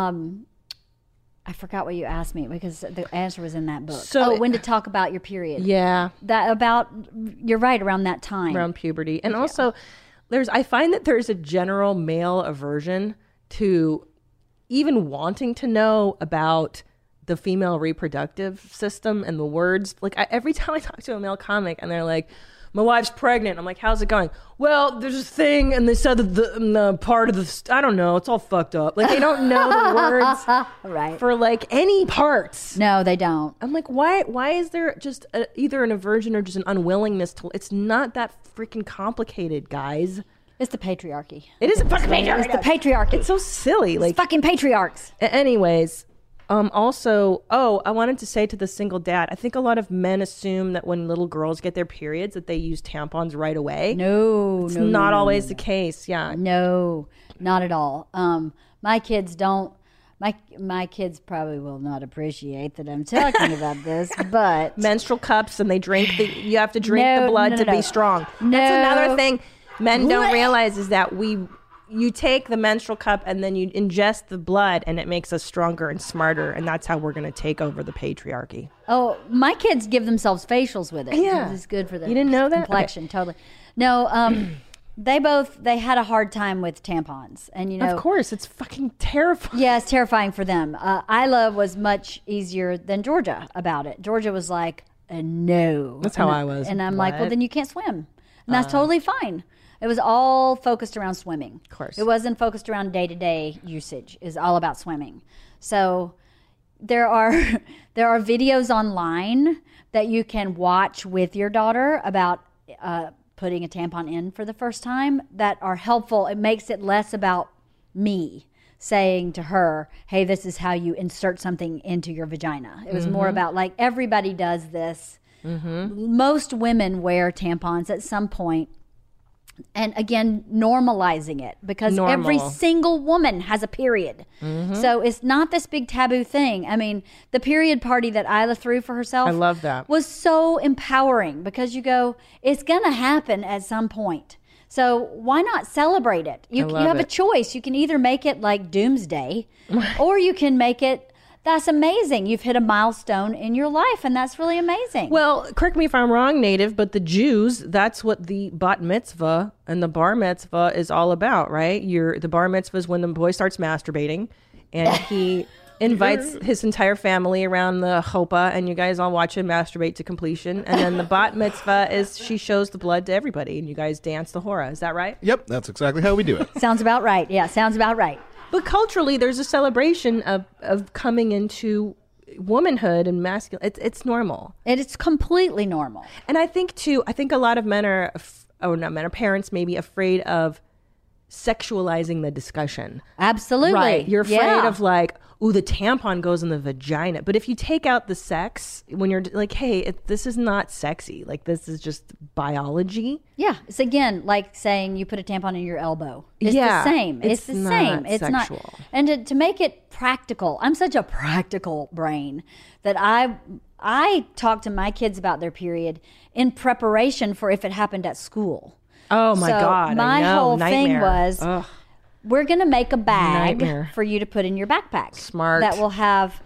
I forgot what you asked me, because the answer was in that book. So when to talk about your period. Yeah. You're right, around that time. Around puberty. And also, I find that there's a general male aversion to even wanting to know about the female reproductive system and the words. Like, every time I talk to a male comic and they're like, my wife's pregnant. I'm like, how's it going? Well, there's this thing, and they said that the part of the, I don't know, it's all fucked up. Like, they don't know the words right. for like any parts. No, they don't. I'm like, why is there just either an aversion or just an unwillingness to, it's not that freaking complicated, guys. It's the patriarchy. It is a fucking patriarchy. It's the patriarchy. It's so silly. Like, it's fucking patriarchs. Anyways, also, I wanted to say to the single dad, I think a lot of men assume that when little girls get their periods that they use tampons right away. No, it's not always the case. Yeah. No, not at all. My kids don't. My kids probably will not appreciate that I'm talking about this, but menstrual cups, and they drink you have to drink the blood to be strong. That's another thing men don't realize, is that you take the menstrual cup and then you ingest the blood, and it makes us stronger and smarter, and that's how we're going to take over the patriarchy. Oh, my kids give themselves facials with it. Yeah. It's good for the You didn't know that? complexion. Okay. Totally. No, they had a hard time with tampons, and of course, it's fucking terrifying. Yeah, it's terrifying for them. Isla was much easier than Georgia about it. Georgia was like, no. That's how I was. And I'm like, well, then you can't swim, and that's totally fine. It was all focused around swimming. Of course. It wasn't focused around day-to-day usage. It's all about swimming. So there are videos online that you can watch with your daughter about putting a tampon in for the first time that are helpful. It makes it less about me saying to her, hey, this is how you insert something into your vagina. It was more about, like, everybody does this. Most women wear tampons at some point And again, normalizing it, because every single woman has a period. So it's not this big taboo thing. I mean, the period party that Isla threw for herself, I love that, was so empowering, because you go, it's going to happen at some point. So why not celebrate it? You have a choice. You can either make it like doomsday, or you can make it, that's amazing. You've hit a milestone in your life, and that's really amazing. Well, correct me if I'm wrong, Native, but the Jews, that's what the bat mitzvah and the bar mitzvah is all about, right? The bar mitzvah is when the boy starts masturbating, and he invites his entire family around the chuppah, and you guys all watch him masturbate to completion. And then the bat mitzvah is she shows the blood to everybody, and you guys dance the hora. Is that right? Yep, that's exactly how we do it. Sounds about right. Yeah, sounds about right. But culturally, there's a celebration of coming into womanhood and masculine. It's normal. It's completely normal. And I think a lot of men are, parents may be afraid of sexualizing the discussion. Absolutely. Right. You're afraid of like, ooh, the tampon goes in the vagina. But if you take out the sex, when you're like, hey, this is not sexy. Like, this is just biology. Yeah. It's again like saying you put a tampon in your elbow. It's the same. It's the same. It's sexual. Not. And to make it practical, I'm such a practical brain that I talk to my kids about their period in preparation for if it happened at school. Oh my God. My whole thing was, we're going to make a bag for you to put in your backpack. Smart. That will have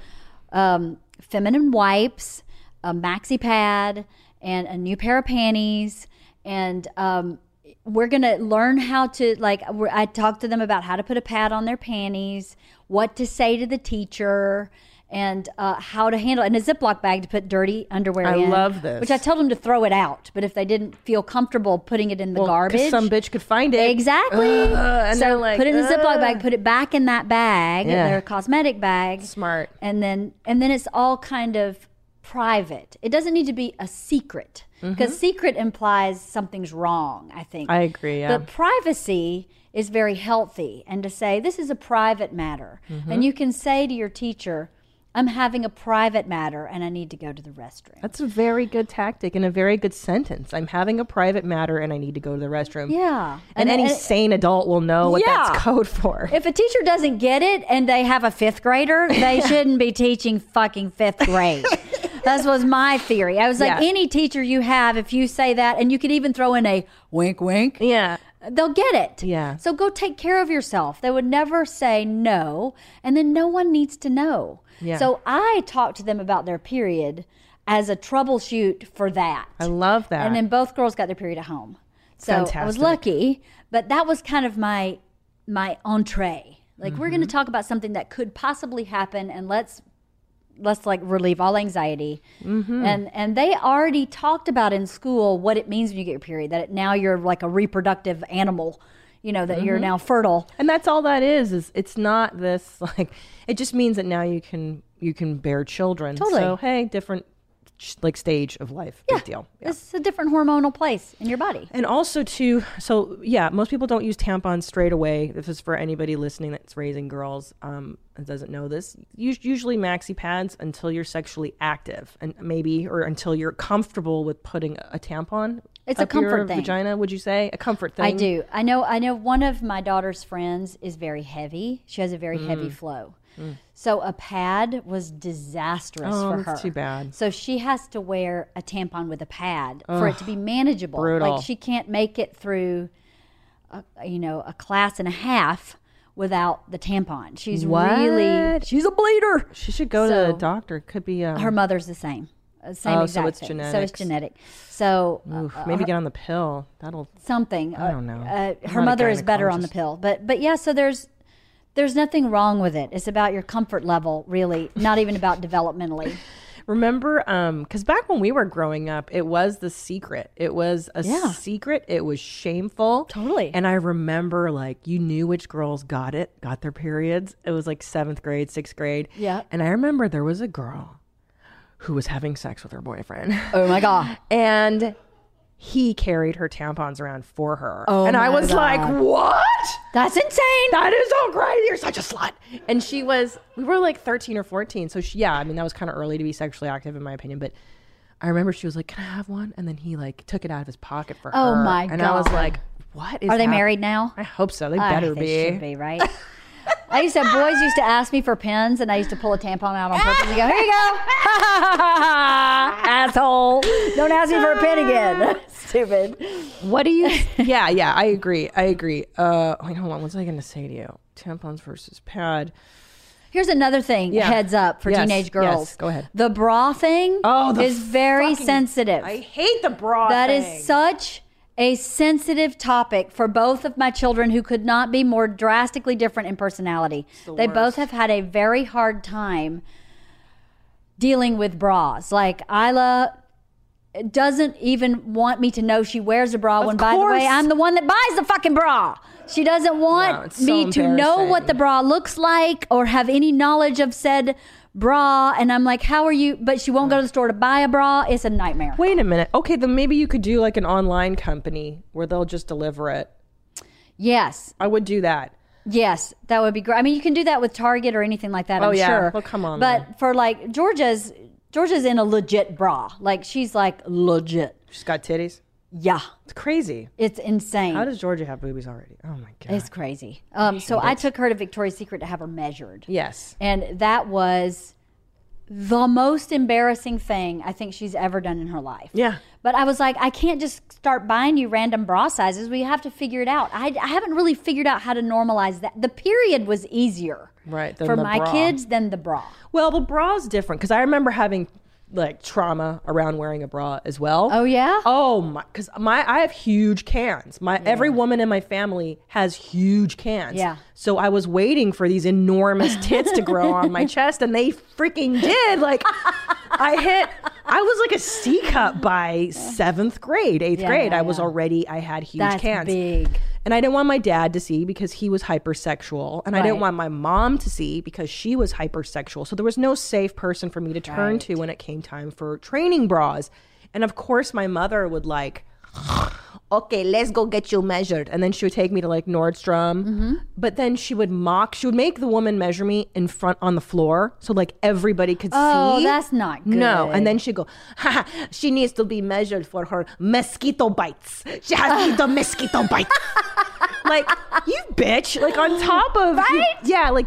feminine wipes, a maxi pad, and a new pair of panties. And we're going to learn how to, I talked to them about how to put a pad on their panties, what to say to the teacher, and how to handle it. And a Ziploc bag to put dirty underwear in. I love this. Which I told them to throw it out. But if they didn't feel comfortable putting it in the garbage. Some bitch could find it. Exactly. And so like, put it in the Ziploc bag, put it back in that bag, their cosmetic bag. Smart. And then it's all kind of private. It doesn't need to be a secret. Because secret implies something's wrong, I think. I agree, yeah. But privacy is very healthy. And to say, this is a private matter. And you can say to your teacher, I'm having a private matter and I need to go to the restroom. That's a very good tactic and a very good sentence. I'm having a private matter and I need to go to the restroom. Yeah. And any sane adult will know what that's code for. If a teacher doesn't get it and they have a fifth grader, they shouldn't be teaching fucking fifth grade. That was my theory. I was like, any teacher you have, if you say that, and you could even throw in a wink, wink. Yeah. They'll get it. Yeah. So go take care of yourself. They would never say no, and then no one needs to know. Yeah. So I talked to them about their period as a troubleshoot for that. I love that. And then both girls got their period at home. So Fantastic. I was lucky, but that was kind of my entree. Like, we're going to talk about something that could possibly happen, and let's like relieve all anxiety. And they already talked about in school what it means when you get your period, that now you're like a reproductive animal, that you're now fertile. And that's all that is it's not this, like, it just means that now you can bear children. Totally. So, hey, different like stage of life. Big deal. Yeah. It's a different hormonal place in your body. And also most people don't use tampons straight away. This is for anybody listening that's raising girls and doesn't know this. Usually maxi pads until you're sexually active, and or until you're comfortable with putting a tampon. It's a comfort thing. Vagina, would you say? A comfort thing? I do. I know one of my daughter's friends is very heavy. She has a very heavy flow. So a pad was disastrous for her. That's too bad. So she has to wear a tampon with a pad for it to be manageable. Brutal. Like, she can't make it through a class and a half without the tampon. She's she's a bleeder. She should go to the doctor. Could be her mother's the same. Exact so it's thing. genetics. So it's genetic. So maybe get on the pill. That'll something. I don't know. Her mother is better on the pill, but yeah. So there's nothing wrong with it. It's about your comfort level, really, not even about developmentally. Remember, because back when we were growing up, it was the secret. It was a secret. It was shameful. Totally. And I remember, like, you knew which girls got their periods. It was like 7th grade, 6th grade. Yeah. And I remember there was a girl who was having sex with her boyfriend. Oh my God. And he carried her tampons around for her. Oh, and I was like, what? That's insane. That is so crazy. You're such a slut. And we were like 13 or 14. So that was kind of early to be sexually active in my opinion. But I remember she was like, "Can I have one?" And then he like took it out of his pocket for her. Oh my And God. I was like, "What is?" Are they married now? I hope so. They better They be. should be, right? Boys used to ask me for pens, and I used to pull a tampon out on purpose and go, "Here you go, asshole! Don't ask me for a pen again, stupid." What do you? Yeah, I agree. Wait, hold on. What was I going to say to you? Tampons versus pad. Here's another thing. Yeah. Heads up for teenage girls. Yes, go ahead. The bra thing is very sensitive. I hate the bra That thing. is such a sensitive topic for both of my children, who could not be more drastically different in personality. They both have had a very hard time dealing with bras. Like Isla doesn't even want me to know she wears a bra when, by the way, I'm the one that buys the fucking bra. She doesn't want me to know what the bra looks like or have any knowledge of said bra. And I'm like, how are you? But she won't go to the store to buy a bra. It's a nightmare. Wait a minute. Okay, then maybe you could do like an online company where they'll just deliver it. Yes. I would do that. Yes, that would be great. I mean, you can do that with Target or anything like that, I'm sure. Well, come on. But for like Georgia's in a legit bra. Like, she's like legit. She's got titties? Yeah. It's crazy. It's insane. How does Georgia have boobies already? Oh my God. It's crazy. So I took her to Victoria's Secret to have her measured. Yes. And that was the most embarrassing thing I think she's ever done in her life. Yeah. But I was like, I can't just start buying you random bra sizes. We have to figure it out. I haven't really figured out how to normalize that. The period was easier for my kids than the bra. Well, the bra's different because I remember having like trauma around wearing a bra as well. Oh yeah? Oh my, because I have huge cans. Every woman in my family has huge cans. Yeah. So I was waiting for these enormous tits to grow on my chest, and they freaking did. Like I was like a C cup by 7th grade, 8th grade. I had huge That's cans. Big. And I didn't want my dad to see because he was hypersexual. And I didn't want my mom to see because she was hypersexual. So there was no safe person for me to turn to when it came time for training bras. And of course, my mother would like, okay, let's go get you measured. And then she would take me to like Nordstrom. Mm-hmm. But then she would make the woman measure me in front on the floor. So like everybody could see. Oh, that's not good. No. And then she'd go, she needs to be measured for her mosquito bites. She has the mosquito bites. Like, you bitch. Like on top of. Like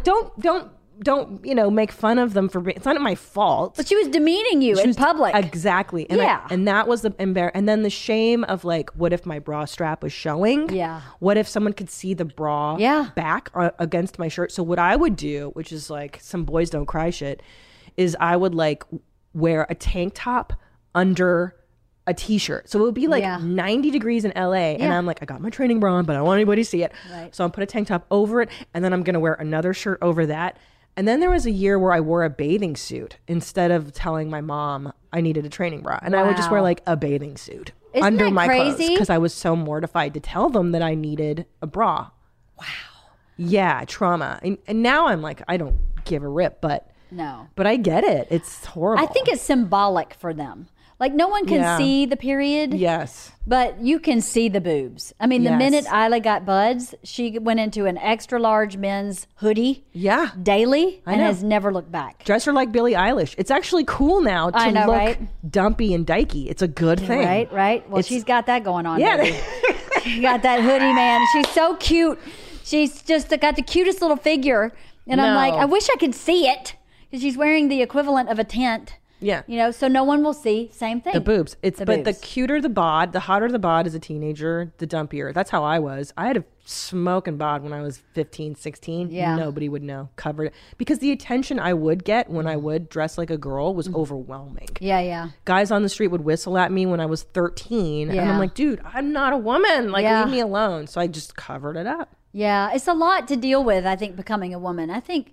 don't make fun of them for it's not my fault. But she was demeaning you in public. Exactly. And and that was the and then the shame of like, what if my bra strap was showing? Yeah. What if someone could see the bra back against my shirt? So what I would do, which is like some boys don't cry shit, is I would like wear a tank top under a t-shirt. So it would be like 90 degrees in LA. And I'm like, I got my training bra on, but I don't want anybody to see it. Right. So I'll put a tank top over it. And then I'm going to wear another shirt over that. And then there was a year where I wore a bathing suit instead of telling my mom I needed a training bra. And I would just wear like a bathing suit under my clothes because I was so mortified to tell them that I needed a bra. Wow. Yeah, trauma. And now I'm like, I don't give a rip, but I get it. It's horrible. I think it's symbolic for them. Like, no one can see the period. Yes. But you can see the boobs. I mean, the minute Isla got buds, she went into an extra large men's hoodie. Yeah. Daily. And has never looked back. Dress her like Billie Eilish. It's actually cool now to look dumpy and dykey. It's a good thing. Right. Well, she's got that going on. Yeah. She got that hoodie, man. She's so cute. She's just got the cutest little figure. And I'm like, I wish I could see it. Because she's wearing the equivalent of a tent. Yeah. So no one will see. Same thing. The boobs. The cuter the bod, the hotter the bod as a teenager, the dumpier. That's how I was. I had a smoking bod when I was 15, 16. Yeah. Nobody would know. Covered. Because the attention I would get when I would dress like a girl was overwhelming. Yeah. Guys on the street would whistle at me when I was 13. And I'm like, dude, I'm not a woman. Like, leave me alone. So I just covered it up. Yeah. It's a lot to deal with, I think, becoming a woman. I think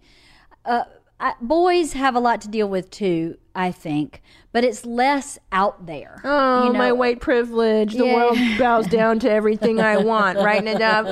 boys have a lot to deal with too, I think, but it's less out there. Oh, my white privilege. The world bows down to everything I want. Writing it up.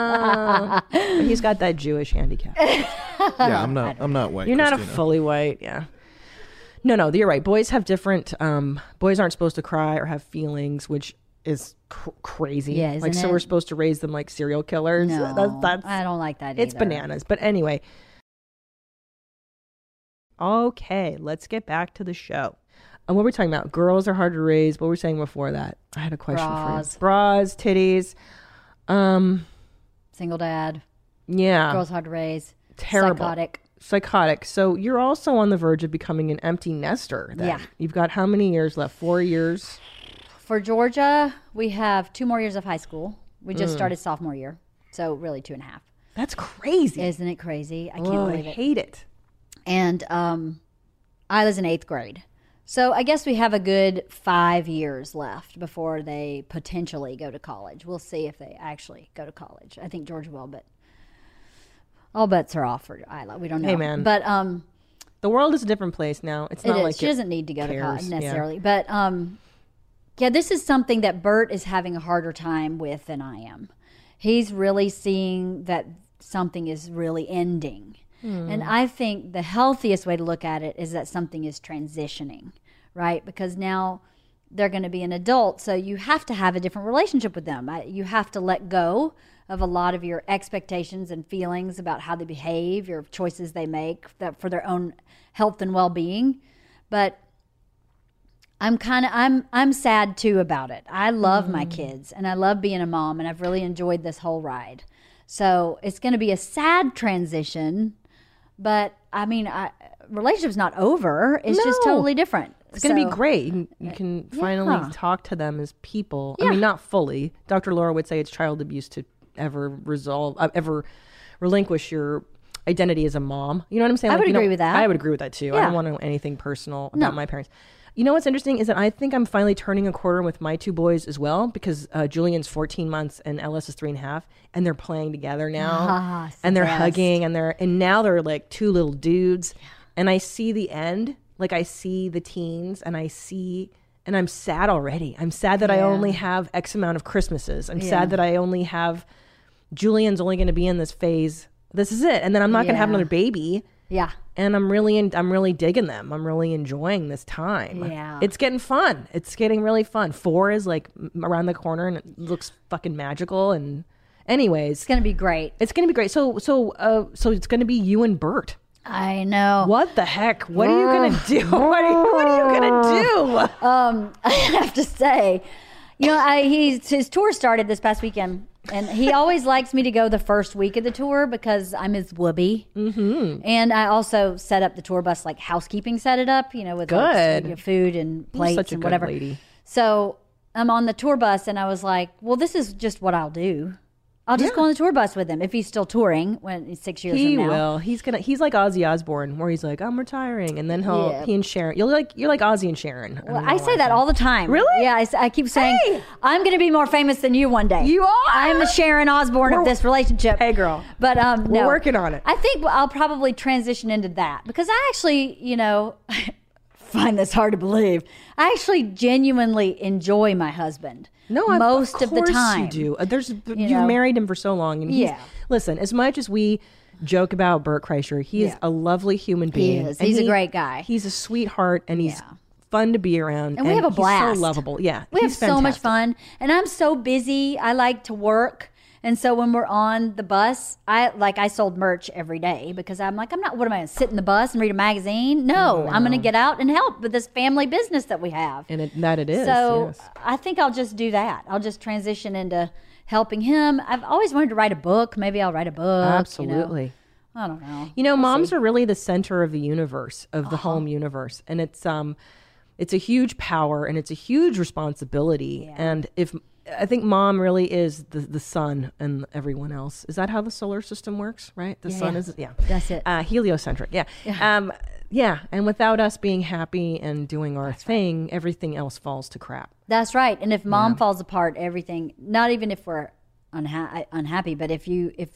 Oh. He's got that Jewish handicap. Yeah, I'm not white. You're not Christina. a fully white, No, you're right. Boys have different, boys aren't supposed to cry or have feelings, which is crazy. Yeah, isn't so it? we're supposed to raise them like serial killers. No, I don't like that It's either. bananas. But anyway. Okay, let's get back to the show. And what were we talking about? Girls are hard to raise. What were we saying before that? I had a question for you. Bras. Bras, titties. Single dad. Yeah. Girls hard to raise. Terrible. Psychotic. So you're also on the verge of becoming an empty nester. Then. Yeah. You've got how many years left? 4 years? For Georgia, we have 2 more years of high school. We just started sophomore year. So really 2.5. That's crazy. Isn't it crazy? I can't believe I it. hate it. And Isla's in 8th grade. So I guess we have a good 5 years left before they potentially go to college. We'll see if they actually go to college. I think Georgia will, but all bets are off for Isla. We don't know. Hey, man. But the world is a different place now. It's not like she doesn't need to go to college cares. necessarily. Yeah. But yeah, this is something that Bert is having a harder time with than I am. He's really seeing that something is really ending. And I think the healthiest way to look at it is that something is transitioning, right? Because now they're going to be an adult, so you have to have a different relationship with them. You have to let go of a lot of your expectations and feelings about how they behave, your choices they make that for their own health and well-being. But I'm sad too about it. I love my kids and I love being a mom, and I've really enjoyed this whole ride. So it's going to be a sad transition, but I mean, relationship's not over. It's just totally different. It's going to be great. You can finally talk to them as people. I mean, not fully. Dr. Laura would say it's child abuse to ever relinquish your identity as a mom. You know what I'm saying? I would agree with that. I would agree with that too. Yeah. I don't want to know anything personal about my parents. You know what's interesting is that I think I'm finally turning a corner with my 2 boys as well, because Julian's 14 months and Ellis is 3.5, and they're playing together now, and they're hugging, and now they're like 2 little dudes, and I see the end, like I see the teens, and I'm sad already. I'm sad that I only have X amount of Christmases. I'm sad that I only have, Julian's only going to be in this phase. This is it, and then I'm not going to have another baby. Yeah. And I'm really digging them. I'm really enjoying this time. Yeah. It's getting fun. It's getting really fun. 4 is like around the corner and it looks fucking magical. And anyways, It's going to be great. it's going to be great. So it's going to be you and Bert. I know. What the heck? What are you going to do? What are you going to do? I have to say, you know, his tour started this past weekend, and he always likes me to go the first week of the tour because I'm his whoopee. Mm-hmm. And I also set up the tour bus, like housekeeping, set it up, you know, with like, food and plates such a and good whatever. lady. So I'm on the tour bus, and I was like, well, this is just what I'll do. I'll just go on the tour bus with him if he's still touring when he's 6 years He from now. will. He's like Ozzy Osbourne, where he's like, I'm retiring, and then he and Sharon. You're like Ozzy and Sharon. Well, I say that all the time. Really? Yeah, I keep saying, I'm going to be more famous than you one day. You are? I'm the Sharon Osbourne of this relationship. Hey, girl. But We're working on it. I think I'll probably transition into that because I actually, you know, find this hard to believe. I actually genuinely enjoy my husband. No, most of the time you do. You've married him for so long, and listen. As much as we joke about Bert Kreischer, he is a lovely human being. He is. He's a great guy. He's a sweetheart, and he's fun to be around. And we have a blast. He's so lovable. Yeah, we have he's so much fantastic. fun. And I'm so busy. I like to work. And so when we're on the bus, I sold merch every day because I'm like, what am I going to sit in the bus and read a magazine? No, I'm going to get out and help with this family business that we have. And it is. So yes. I think I'll just do that. I'll just transition into helping him. I've always wanted to write a book. Maybe I'll write a book. Absolutely. You know? I don't know. You know, moms are really the center of the universe, of the home universe. And it's a huge power and it's a huge responsibility. Yeah. And I think mom really is the sun and everyone else. Is that how the solar system works, right? The sun is, That's it. Heliocentric, yeah. And without us being happy and doing our thing, everything else falls to crap. That's right. And if mom falls apart, everything, not even if we're unhappy, but if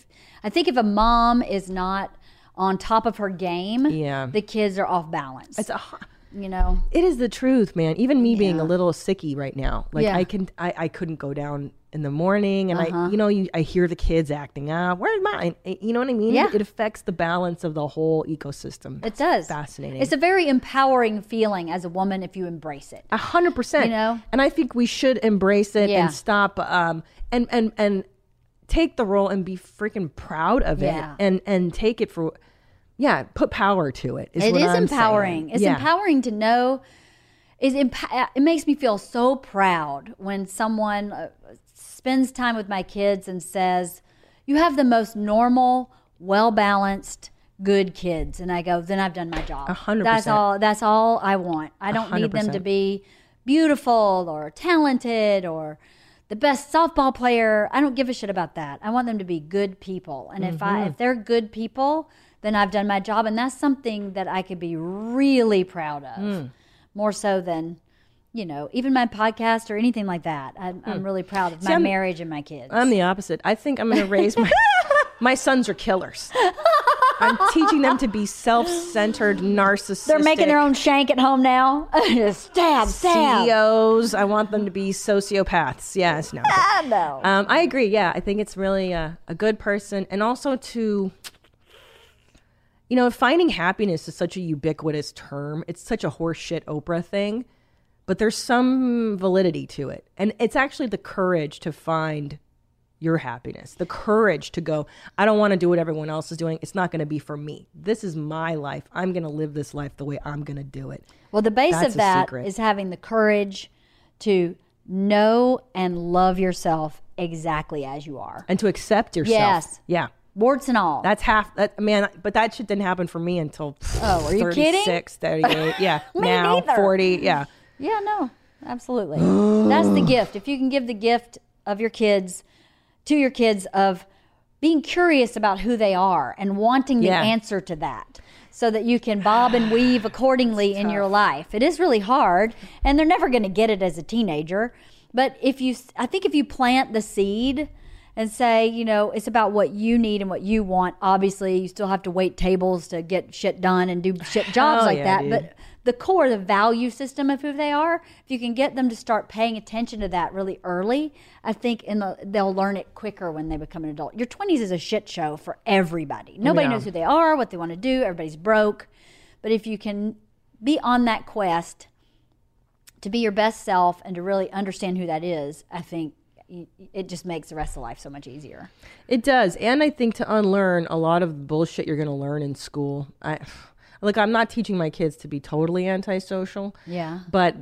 a mom is not on top of her game, the kids are off balance. You know, it is the truth, man. Even me being a little sicky right now, like I couldn't go down in the morning, and I hear the kids acting up. Where's mine? You know what I mean? Yeah. It affects the balance of the whole ecosystem. It does. Fascinating. It's a very empowering feeling as a woman if you embrace it. 100%. You know, and I think we should embrace it and stop and take the role and be freaking proud of it and take it for. Yeah, put power to it. It is empowering. It's empowering to know. it makes me feel so proud when someone spends time with my kids and says, you have the most normal, well-balanced, good kids. And I go, then I've done my job. 100%. That's all I want. I don't need them to be beautiful or talented or the best softball player. I don't give a shit about that. I want them to be good people. And if they're good people, then I've done my job. And that's something that I could be really proud of. More so than, even my podcast or anything like that. I'm really proud of my marriage and my kids. I'm the opposite. I think I'm going to raise my sons are killers. I'm teaching them to be self-centered, narcissistic. They're making their own shank at home now. stab. CEOs. I want them to be sociopaths. Yes, no. No. I agree. Yeah, I think it's really a good person. And also to, finding happiness is such a ubiquitous term. It's such a horseshit Oprah thing. But there's some validity to it. And it's actually the courage to find your happiness, the courage to go, I don't want to do what everyone else is doing. It's not going to be for me. This is my life. I'm going to live this life the way I'm going to do it. Well, the base of that is having the courage to know and love yourself exactly as you are. And to accept yourself. Yes. Yeah. Warts and all. That's half, man, but that shit didn't happen for me until are you 36, kidding? 38. Yeah. Me now, neither. 40. Yeah. Yeah, no, absolutely. That's the gift. If you can give the gift of your kids to your kids of being curious about who they are and wanting the answer to that so that you can bob and weave accordingly in your life. It is really hard, and they're never going to get it as a teenager. But I think if you plant the seed and say, it's about what you need and what you want, obviously you still have to wait tables to get shit done and do shit jobs that. Dude. But the core, the value system of who they are, if you can get them to start paying attention to that really early, I think they'll learn it quicker when they become an adult. Your 20s is a shit show for everybody. Nobody knows who they are, what they want to do. Everybody's broke. But if you can be on that quest to be your best self and to really understand who that is, I think it just makes the rest of life so much easier. It does. And I think to unlearn a lot of the bullshit you're going to learn in school. I'm not teaching my kids to be totally antisocial. Yeah. But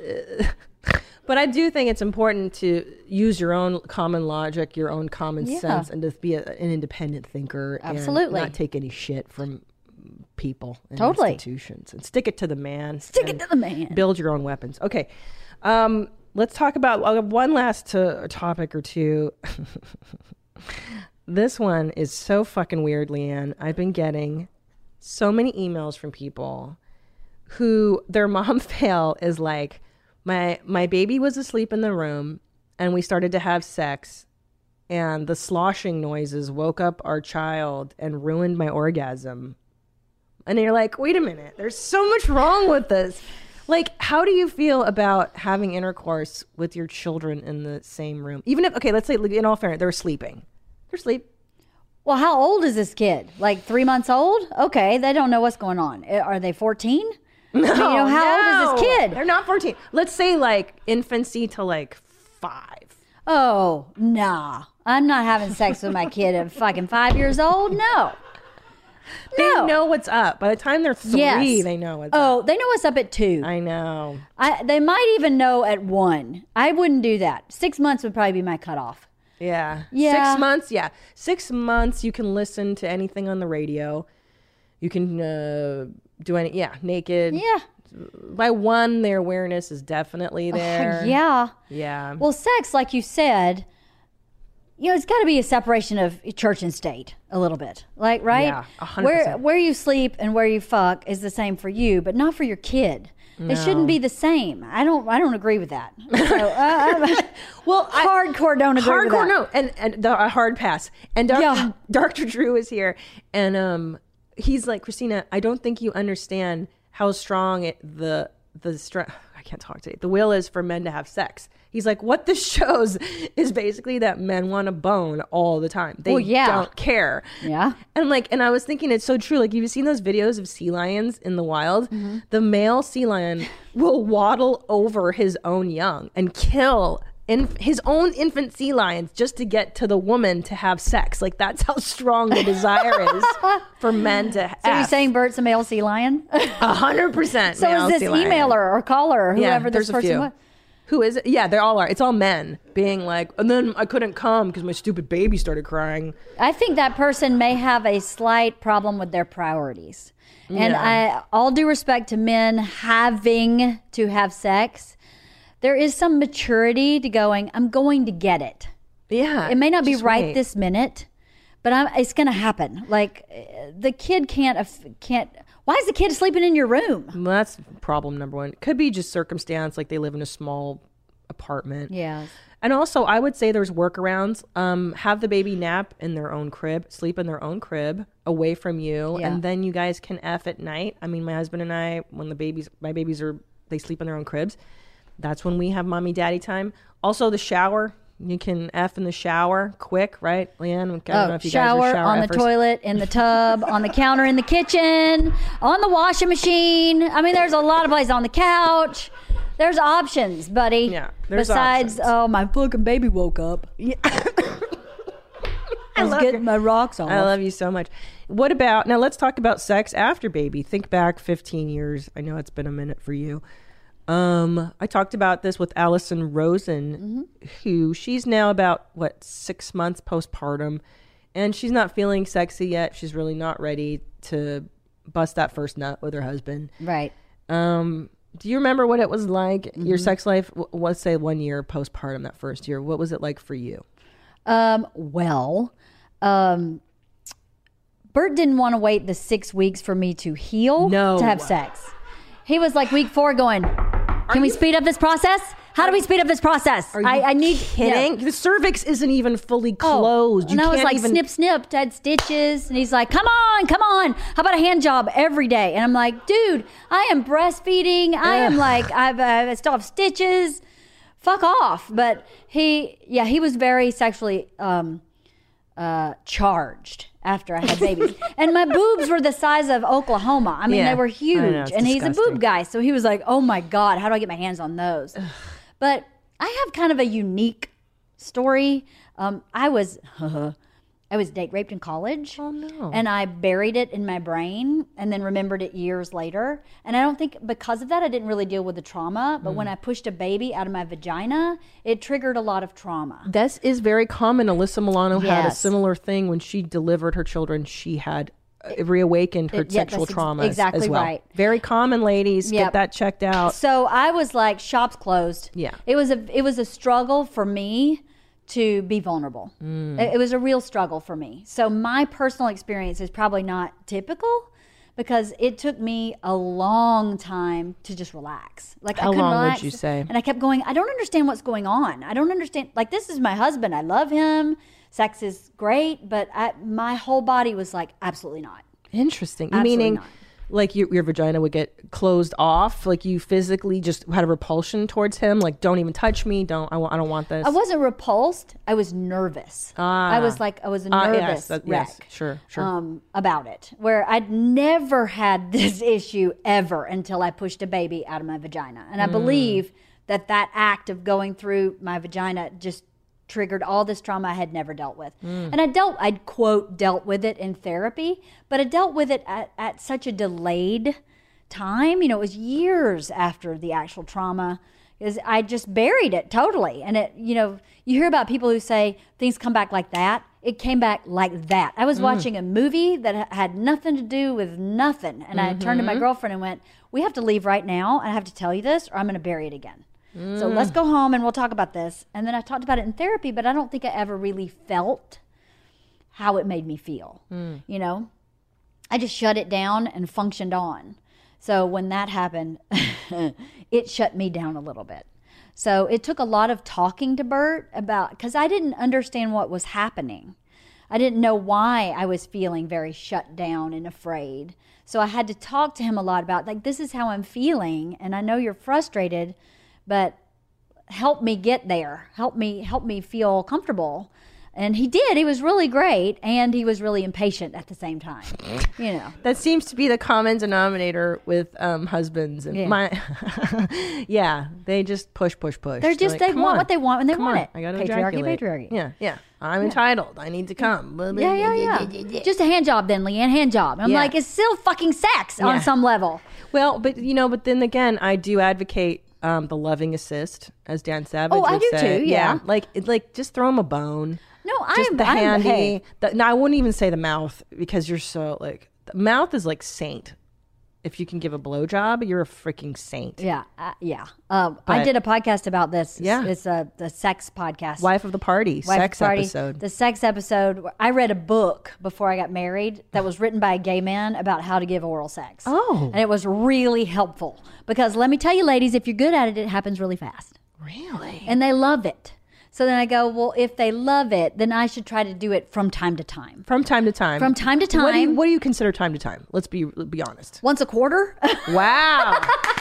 I do think it's important to use your own common logic, your own common sense, and to be an independent thinker. Absolutely. And not take any shit from people and totally. institutions. And stick it to the man. Stick it to the man. Build your own weapons. Okay. Let's talk about one last topic or two. This one is so fucking weird, Leanne. I've been getting so many emails from people who their mom fail is like, my baby was asleep in the room and we started to have sex and the sloshing noises woke up our child and ruined my orgasm. And you're like, wait a minute, there's so much wrong with this. Like, how do you feel about having intercourse with your children in the same room? Even if, okay, let's say in all fairness, they're sleeping. They're asleep. Well, how old is this kid? Like 3 months old? Okay, they don't know what's going on. Are they 14? No, how old is this kid? They're not 14. Let's say like infancy to like 5. Oh, nah. I'm not having sex with my kid at fucking 5 years old. No. They know what's up. By the time they're 3, they know what's up. Oh, they know what's up at 2. I know. They might even know at 1. I wouldn't do that. 6 months would probably be my cutoff. Yeah. Yeah. 6 months, yeah. 6 months, you can listen to anything on the radio. You can do naked. Yeah. By 1, their awareness is definitely there. Yeah. Yeah. Well, sex, like you said, it's got to be a separation of church and state a little bit. Like, right? Yeah, 100%. Where you sleep and where you fuck is the same for you, but not for your kid. No. It shouldn't be the same. I don't agree with that. So, well, hardcore don't agree with that. Hardcore, no. And a hard pass. And Dr. Drew is here. And he's like, Christina, I don't think you understand how strong the I can't talk today. The will is for men to have sex. He's like, what this shows is basically that men want to bone all the time. They don't care. Yeah. And I was thinking it's so true. Like, you've seen those videos of sea lions in the wild? Mm-hmm. The male sea lion will waddle over his own young and kill his own infant sea lions just to get to the woman to have sex. Like, that's how strong the desire is for men to So you're saying Bert's a male sea lion? 100%. So is this emailer or caller or whoever this person was? Who is it? Yeah, they all are. It's all men being like, and then I couldn't come because my stupid baby started crying. I think that person may have a slight problem with their priorities. And all due respect to men having to have sex, there is some maturity to going, I'm going to get it. Yeah. It may not be right this minute, but it's going to happen. Like, the kid can't. Why is the kid sleeping in your room? Well, that's problem number one. Could be just circumstance, like they live in a small apartment. Yeah. And also, I would say there's workarounds. Have the baby nap in their own crib, sleep in their own crib, away from you, and then you guys can F at night. I mean, my husband and I, when my babies they sleep in their own cribs. That's when we have mommy daddy time. Also, the shower. You can F in the shower quick, right, Leanne? I don't know if you shower, guys are shower on F'ers. The toilet, in the tub, on the counter in the kitchen, on the washing machine. I mean, there's a lot of places. On the couch. There's options, buddy. Yeah, there's Besides, options. my fucking baby woke up. Yeah. I was getting my rocks off. I love you so much. What about, now let's talk about sex after baby. Think back 15 years. I know it's been a minute for you. I talked about this with Allison Rosen, who she's now about 6 months postpartum, and she's not feeling sexy yet. She's really not ready to bust that first nut with her husband. Right. Do you remember what it was like, your sex life? Let's say 1 year postpartum, that first year. What was it like for you? Bert didn't want to wait the 6 weeks for me to heal to have sex. He was like week 4 going, can we speed up this process? How do we speed up this process? I need kidding. The cervix isn't even fully closed. And I was like, snip, I had stitches. And he's like, come on. How about a hand job every day? And I'm like, dude, I am breastfeeding. I am like, I still have stitches. Fuck off. But he was very sexually charged after I had babies. And my boobs were the size of Oklahoma. I mean, they were huge. And he's a boob guy. So he was like, oh my God, how do I get my hands on those? But I have kind of a unique story. I was date raped in college. Oh no. And I buried it in my brain and then remembered it years later. And I don't think because of that I didn't really deal with the trauma. But when I pushed a baby out of my vagina, it triggered a lot of trauma. This is very common. Alyssa Milano had a similar thing when she delivered her children. She had reawakened her sexual traumas exactly as well. Right. Very common, ladies. Get that checked out. So I was like, shop's closed. Yeah. It was a struggle for me to be vulnerable. It was a real struggle for me. So my personal experience is probably not typical because it took me a long time to just relax. Like, how I couldn't long relax, would you say? And I kept going, I don't understand what's going on. I don't understand. Like, this is my husband. I love him. Sex is great. But my whole body was like, absolutely not. Interesting. Absolutely Meaning, not. like your vagina would get closed off, like you physically just had a repulsion towards him, like don't even touch me, I don't want this. I wasn't repulsed. I was nervous. I was a nervous wreck. Yes, sure. About it, where I'd never had this issue ever until I pushed a baby out of my vagina, and I believe that act of going through my vagina just triggered all this trauma I had never dealt with. And I'd quote dealt with it in therapy, but I dealt with it at such a delayed time. It was years after the actual trauma, because I just buried it totally. And you hear about people who say things come back like that. It came back like that. I was watching a movie that had nothing to do with nothing. And I turned to my girlfriend and went, we have to leave right now. And I have to tell you this or I'm going to bury it again. So let's go home and we'll talk about this. And then I talked about it in therapy, but I don't think I ever really felt how it made me feel. I just shut it down and functioned on. So when that happened, it shut me down a little bit. So it took a lot of talking to Bert because I didn't understand what was happening. I didn't know why I was feeling very shut down and afraid. So I had to talk to him a lot about, like, this is how I'm feeling. And I know you're frustrated, but help me get there. Help me feel comfortable. And he did. He was really great, and he was really impatient at the same time. You know, that seems to be the common denominator with husbands. And they just push. They're just they want what they want when they want it. I got to patriarchy. Yeah. I'm entitled. I need to come. Yeah. Just a hand job, then, Leanne. Hand job. I'm like, it's still fucking sex on some level. Well, but then again, I do advocate the loving assist, as Dan Savage would do say. too. Yeah. Like just throw him a bone. No, I'm handy. No, I wouldn't even say the mouth, because you're so like, the mouth is like saint. If you can give a blowjob, you're a freaking saint. Yeah. I did a podcast about this. Yeah. It's the sex podcast. Wife of the Party. Sex episode. The sex episode. I read a book before I got married that was written by a gay man about how to give oral sex. Oh. And it was really helpful, because let me tell you, ladies, if you're good at it, it happens really fast. Really? And they love it. So then I go, well, if they love it, then I should try to do it from time to time. From time to time. What do you consider time to time? Let's be honest. Once a quarter. Wow.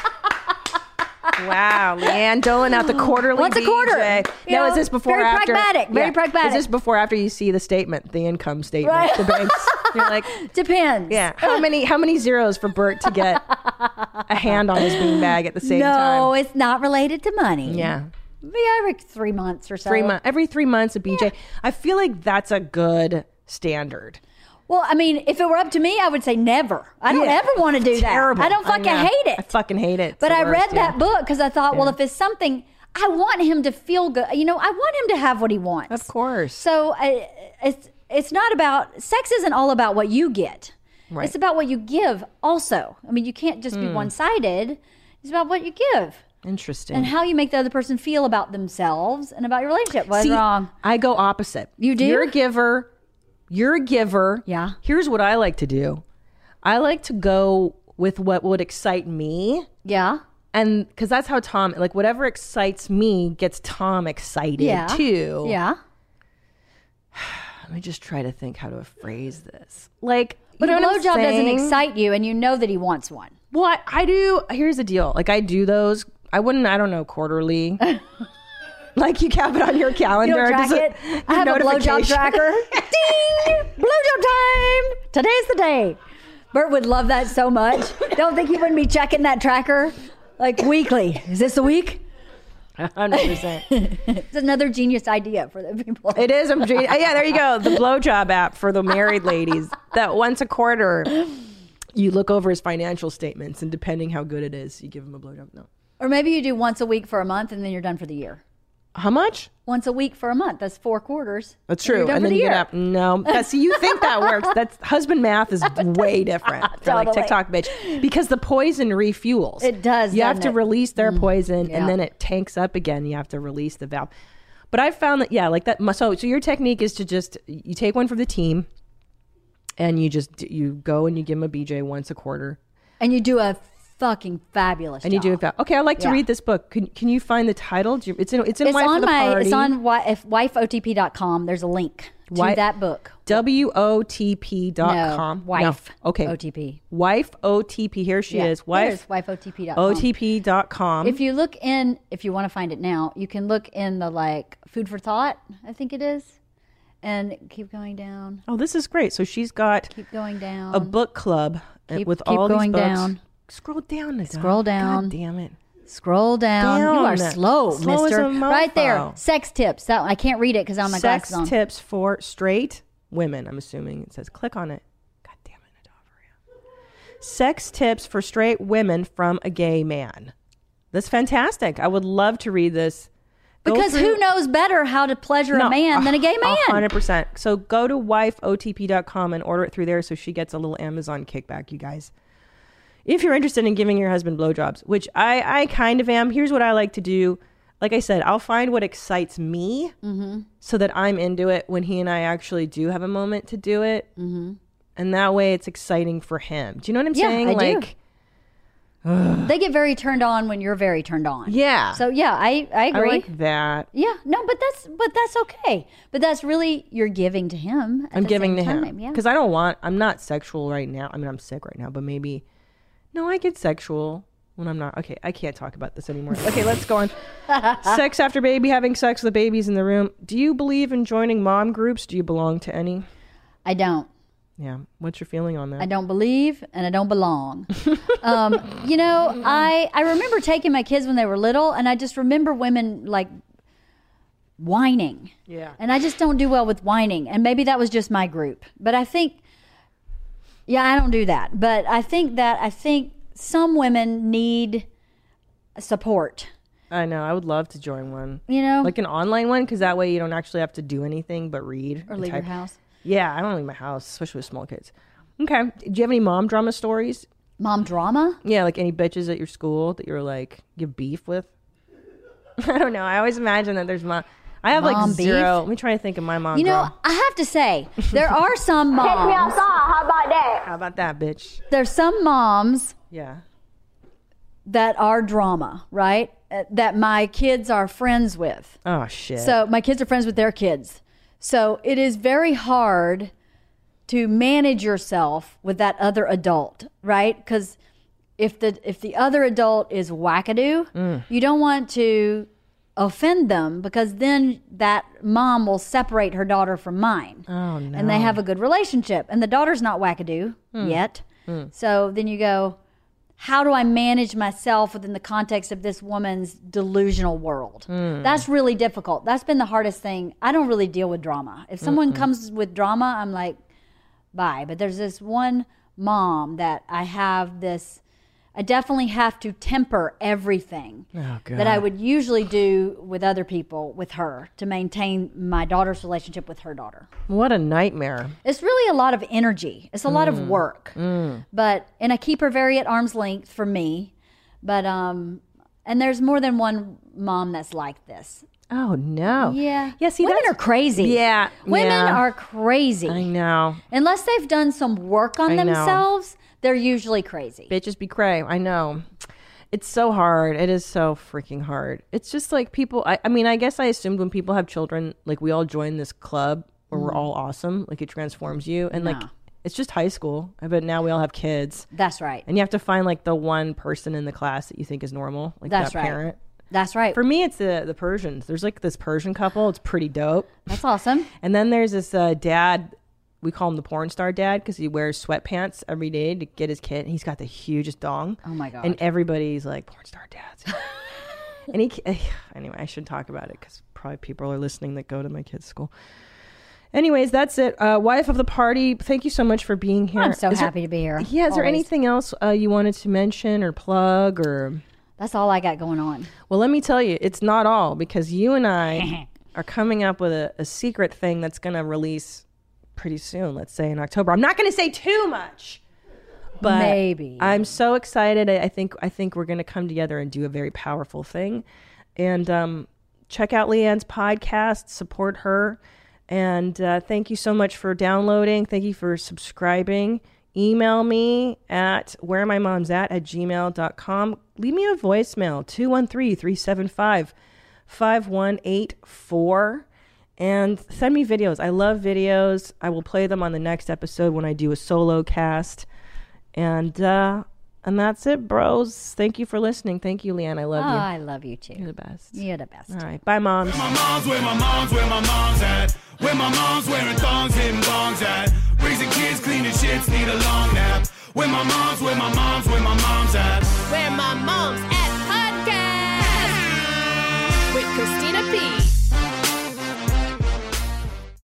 Wow, Leanne doling out the quarterly. Once a quarter. Now, is this before or after? Very pragmatic. Is this before or after you see the statement, the income statement, right. The banks? You're like, depends. Yeah. How many zeros for Bert to get a hand on his beanbag at the same time? No, it's not related to money. Yeah. Every 3 months or so. Every 3 months a BJ. Yeah. I feel like that's a good standard. Well, I mean, if it were up to me, I would say never. I don't ever want to do that. I don't fucking hate it. I fucking hate it. But I read that book because I thought, well, if it's something, I want him to feel good. You know, I want him to have what he wants. Of course. So it's not about, sex isn't all about what you get. Right. It's about what you give also. I mean, you can't just be one-sided. It's about what you give. Interesting. And how you make the other person feel about themselves and about your relationship. What's wrong? I go opposite. You do? You're a giver. Yeah. Here's what I like to do. I like to go with what would excite me. Yeah. And because that's how Tom, like whatever excites me gets Tom excited too. Yeah. Let me just try to think how to phrase this. Like, but a blowjob doesn't excite you, and you know that he wants one. Well, I do. Here's the deal. Like, I do those. I don't know, quarterly. Like, you cap it on your calendar. You don't track it? I have a blowjob tracker. Ding! Blowjob time! Today's the day. Bert would love that so much. Don't think he wouldn't be checking that tracker like weekly. Is this a week? 100%. It's another genius idea for the people. It is. Yeah, there you go. The blowjob app for the married ladies. That once a quarter, you look over his financial statements, and depending how good it is, you give him a blowjob. No. Or maybe you do once a week for a month, and then you're done for the year. How much? Once a week for a month. That's 4 quarters. That's true. And then you get up. No. See, you think that works. That's husband math is way different. Totally. Like TikTok bitch. Because the poison refuels. It does. You have to release their poison, and then it tanks up again. You have to release the valve. But I found that, like that. So your technique is to just, you take one for the team, and you go and you give him a BJ once a quarter. And you do a fucking fabulous and you job. Do it. Okay, I'd like to read this book. Can you find the title? It's in Wife of the Party. It's on wifeotp.com. There's a link to that book. WOTP.com. No, wife. No. Okay. OTP. Wife OTP. Here she is. Wifeotp.com. OTP.com. If you want to find it now, you can look in the food for thought, I think it is. And keep going down. Oh, this is great. So she's got keep going down. A book club with all these books. Down. Scroll down. Scroll down. God damn it. Scroll down. You are slow, mister. Right there. Sex tips. I can't read it because I have my glasses on. Sex tips for straight women, I'm assuming. It says click on it. God damn it, Adavria. Sex tips for straight women from a gay man. That's fantastic. I would love to read this. Because who knows better how to pleasure a man than a gay man? 100%. So go to wifeotp.com and order it through there so she gets a little Amazon kickback, you guys. If you're interested in giving your husband blowjobs, which I kind of am, here's what I like to do. Like I said, I'll find what excites me so that I'm into it when he and I actually do have a moment to do it. Mm-hmm. And that way it's exciting for him. Do you know what I'm saying? I do. They get very turned on when you're very turned on. Yeah. So yeah, I agree. I like that. Yeah. No, but that's okay. But that's really, you're giving to him. I'm giving to him. Because I'm not sexual right now. I mean, I'm sick right now, but maybe, no, I get sexual. when I'm not. Okay, I can't talk about this anymore. Okay, let's go on. Sex after baby, having sex with the babies in the room. Do you believe in joining mom groups? Do you belong to any? I don't. Yeah. What's your feeling on that? I don't believe and I don't belong. I remember taking my kids when they were little, and I just remember women like whining. Yeah. And I just don't do well with whining. And maybe that was just my group. But I think, I don't do that. But I think some women need support. I know. I would love to join one. You like an online one, because that way you don't actually have to do anything but read. Or leave your house. Yeah, I don't leave my house, especially with small kids. Okay. Do you have any mom drama stories? Mom drama? Yeah, like any bitches at your school that you're like, you have beef with? I don't know. I always imagine that there's mom. I have mom like zero. Beef? Let me try to think of my mom. I have to say, there are some moms. Take me outside. How about that? How about that, bitch? There's some moms. Yeah. That are drama, right? That my kids are friends with. Oh, shit. So my kids are friends with their kids. So it is very hard to manage yourself with that other adult, right? Because if the other adult is wackadoo, you don't want to offend them, because then that mom will separate her daughter from mine. Oh, no. And they have a good relationship. And the daughter's not wackadoo yet. So then you go, how do I manage myself within the context of this woman's delusional world? That's really difficult. That's been the hardest thing. I don't really deal with drama. If someone comes with drama, I'm like, bye. But there's this one mom that I definitely have to temper everything that I would usually do with other people with her to maintain my daughter's relationship with her daughter. What a nightmare. It's really a lot of energy. It's a lot of work. And I keep her very at arm's length for me. But, and there's more than one mom that's like this. Oh, no. Yeah. Yeah, see, women are crazy. Yeah. Women are crazy. I know. Unless they've done some work on themselves, they're usually crazy. Bitches be cray. I know. It's so hard. It is so freaking hard. It's just like people, I mean, I guess I assumed when people have children, like we all join this club where we're all awesome. Like it transforms you. And like, it's just high school. But now we all have kids. That's right. And you have to find like the one person in the class that you think is normal. Like That's that right. parent. That's right. For me, it's the Persians. There's like this Persian couple. It's pretty dope. That's awesome. And then there's this dad. We call him the porn star dad because he wears sweatpants every day to get his kid. And he's got the hugest dong. Oh my God. And everybody's like, porn star dads. And anyway, I should talk about it because probably people are listening that go to my kids' school. Anyways, that's it. Wife of the party, thank you so much for being here. I'm so happy to be here. Yeah, is there anything else you wanted to mention or plug or... That's all I got going on. Well, let me tell you, it's not all, because you and I are coming up with a secret thing that's going to release pretty soon, let's say in October. I'm not going to say too much, but maybe. I'm so excited. I think we're going to come together and do a very powerful thing. And check out Leanne's podcast, support her. And thank you so much for downloading. Thank you for subscribing. Email me at wheremymomsat@gmail.com. Leave me a voicemail, 213-375-5184. And send me videos. I love videos. I will play them on the next episode when I do a solo cast. And that's it, bros. Thank you for listening. Thank you, Leanne. I love you. I love you too. You're the best. You're the best. All right. Bye, moms. Where my mom's at. Where my mom's wearing thongs, hitting bongs at. Raising kids, cleaning shits, need a long nap. Where my mom's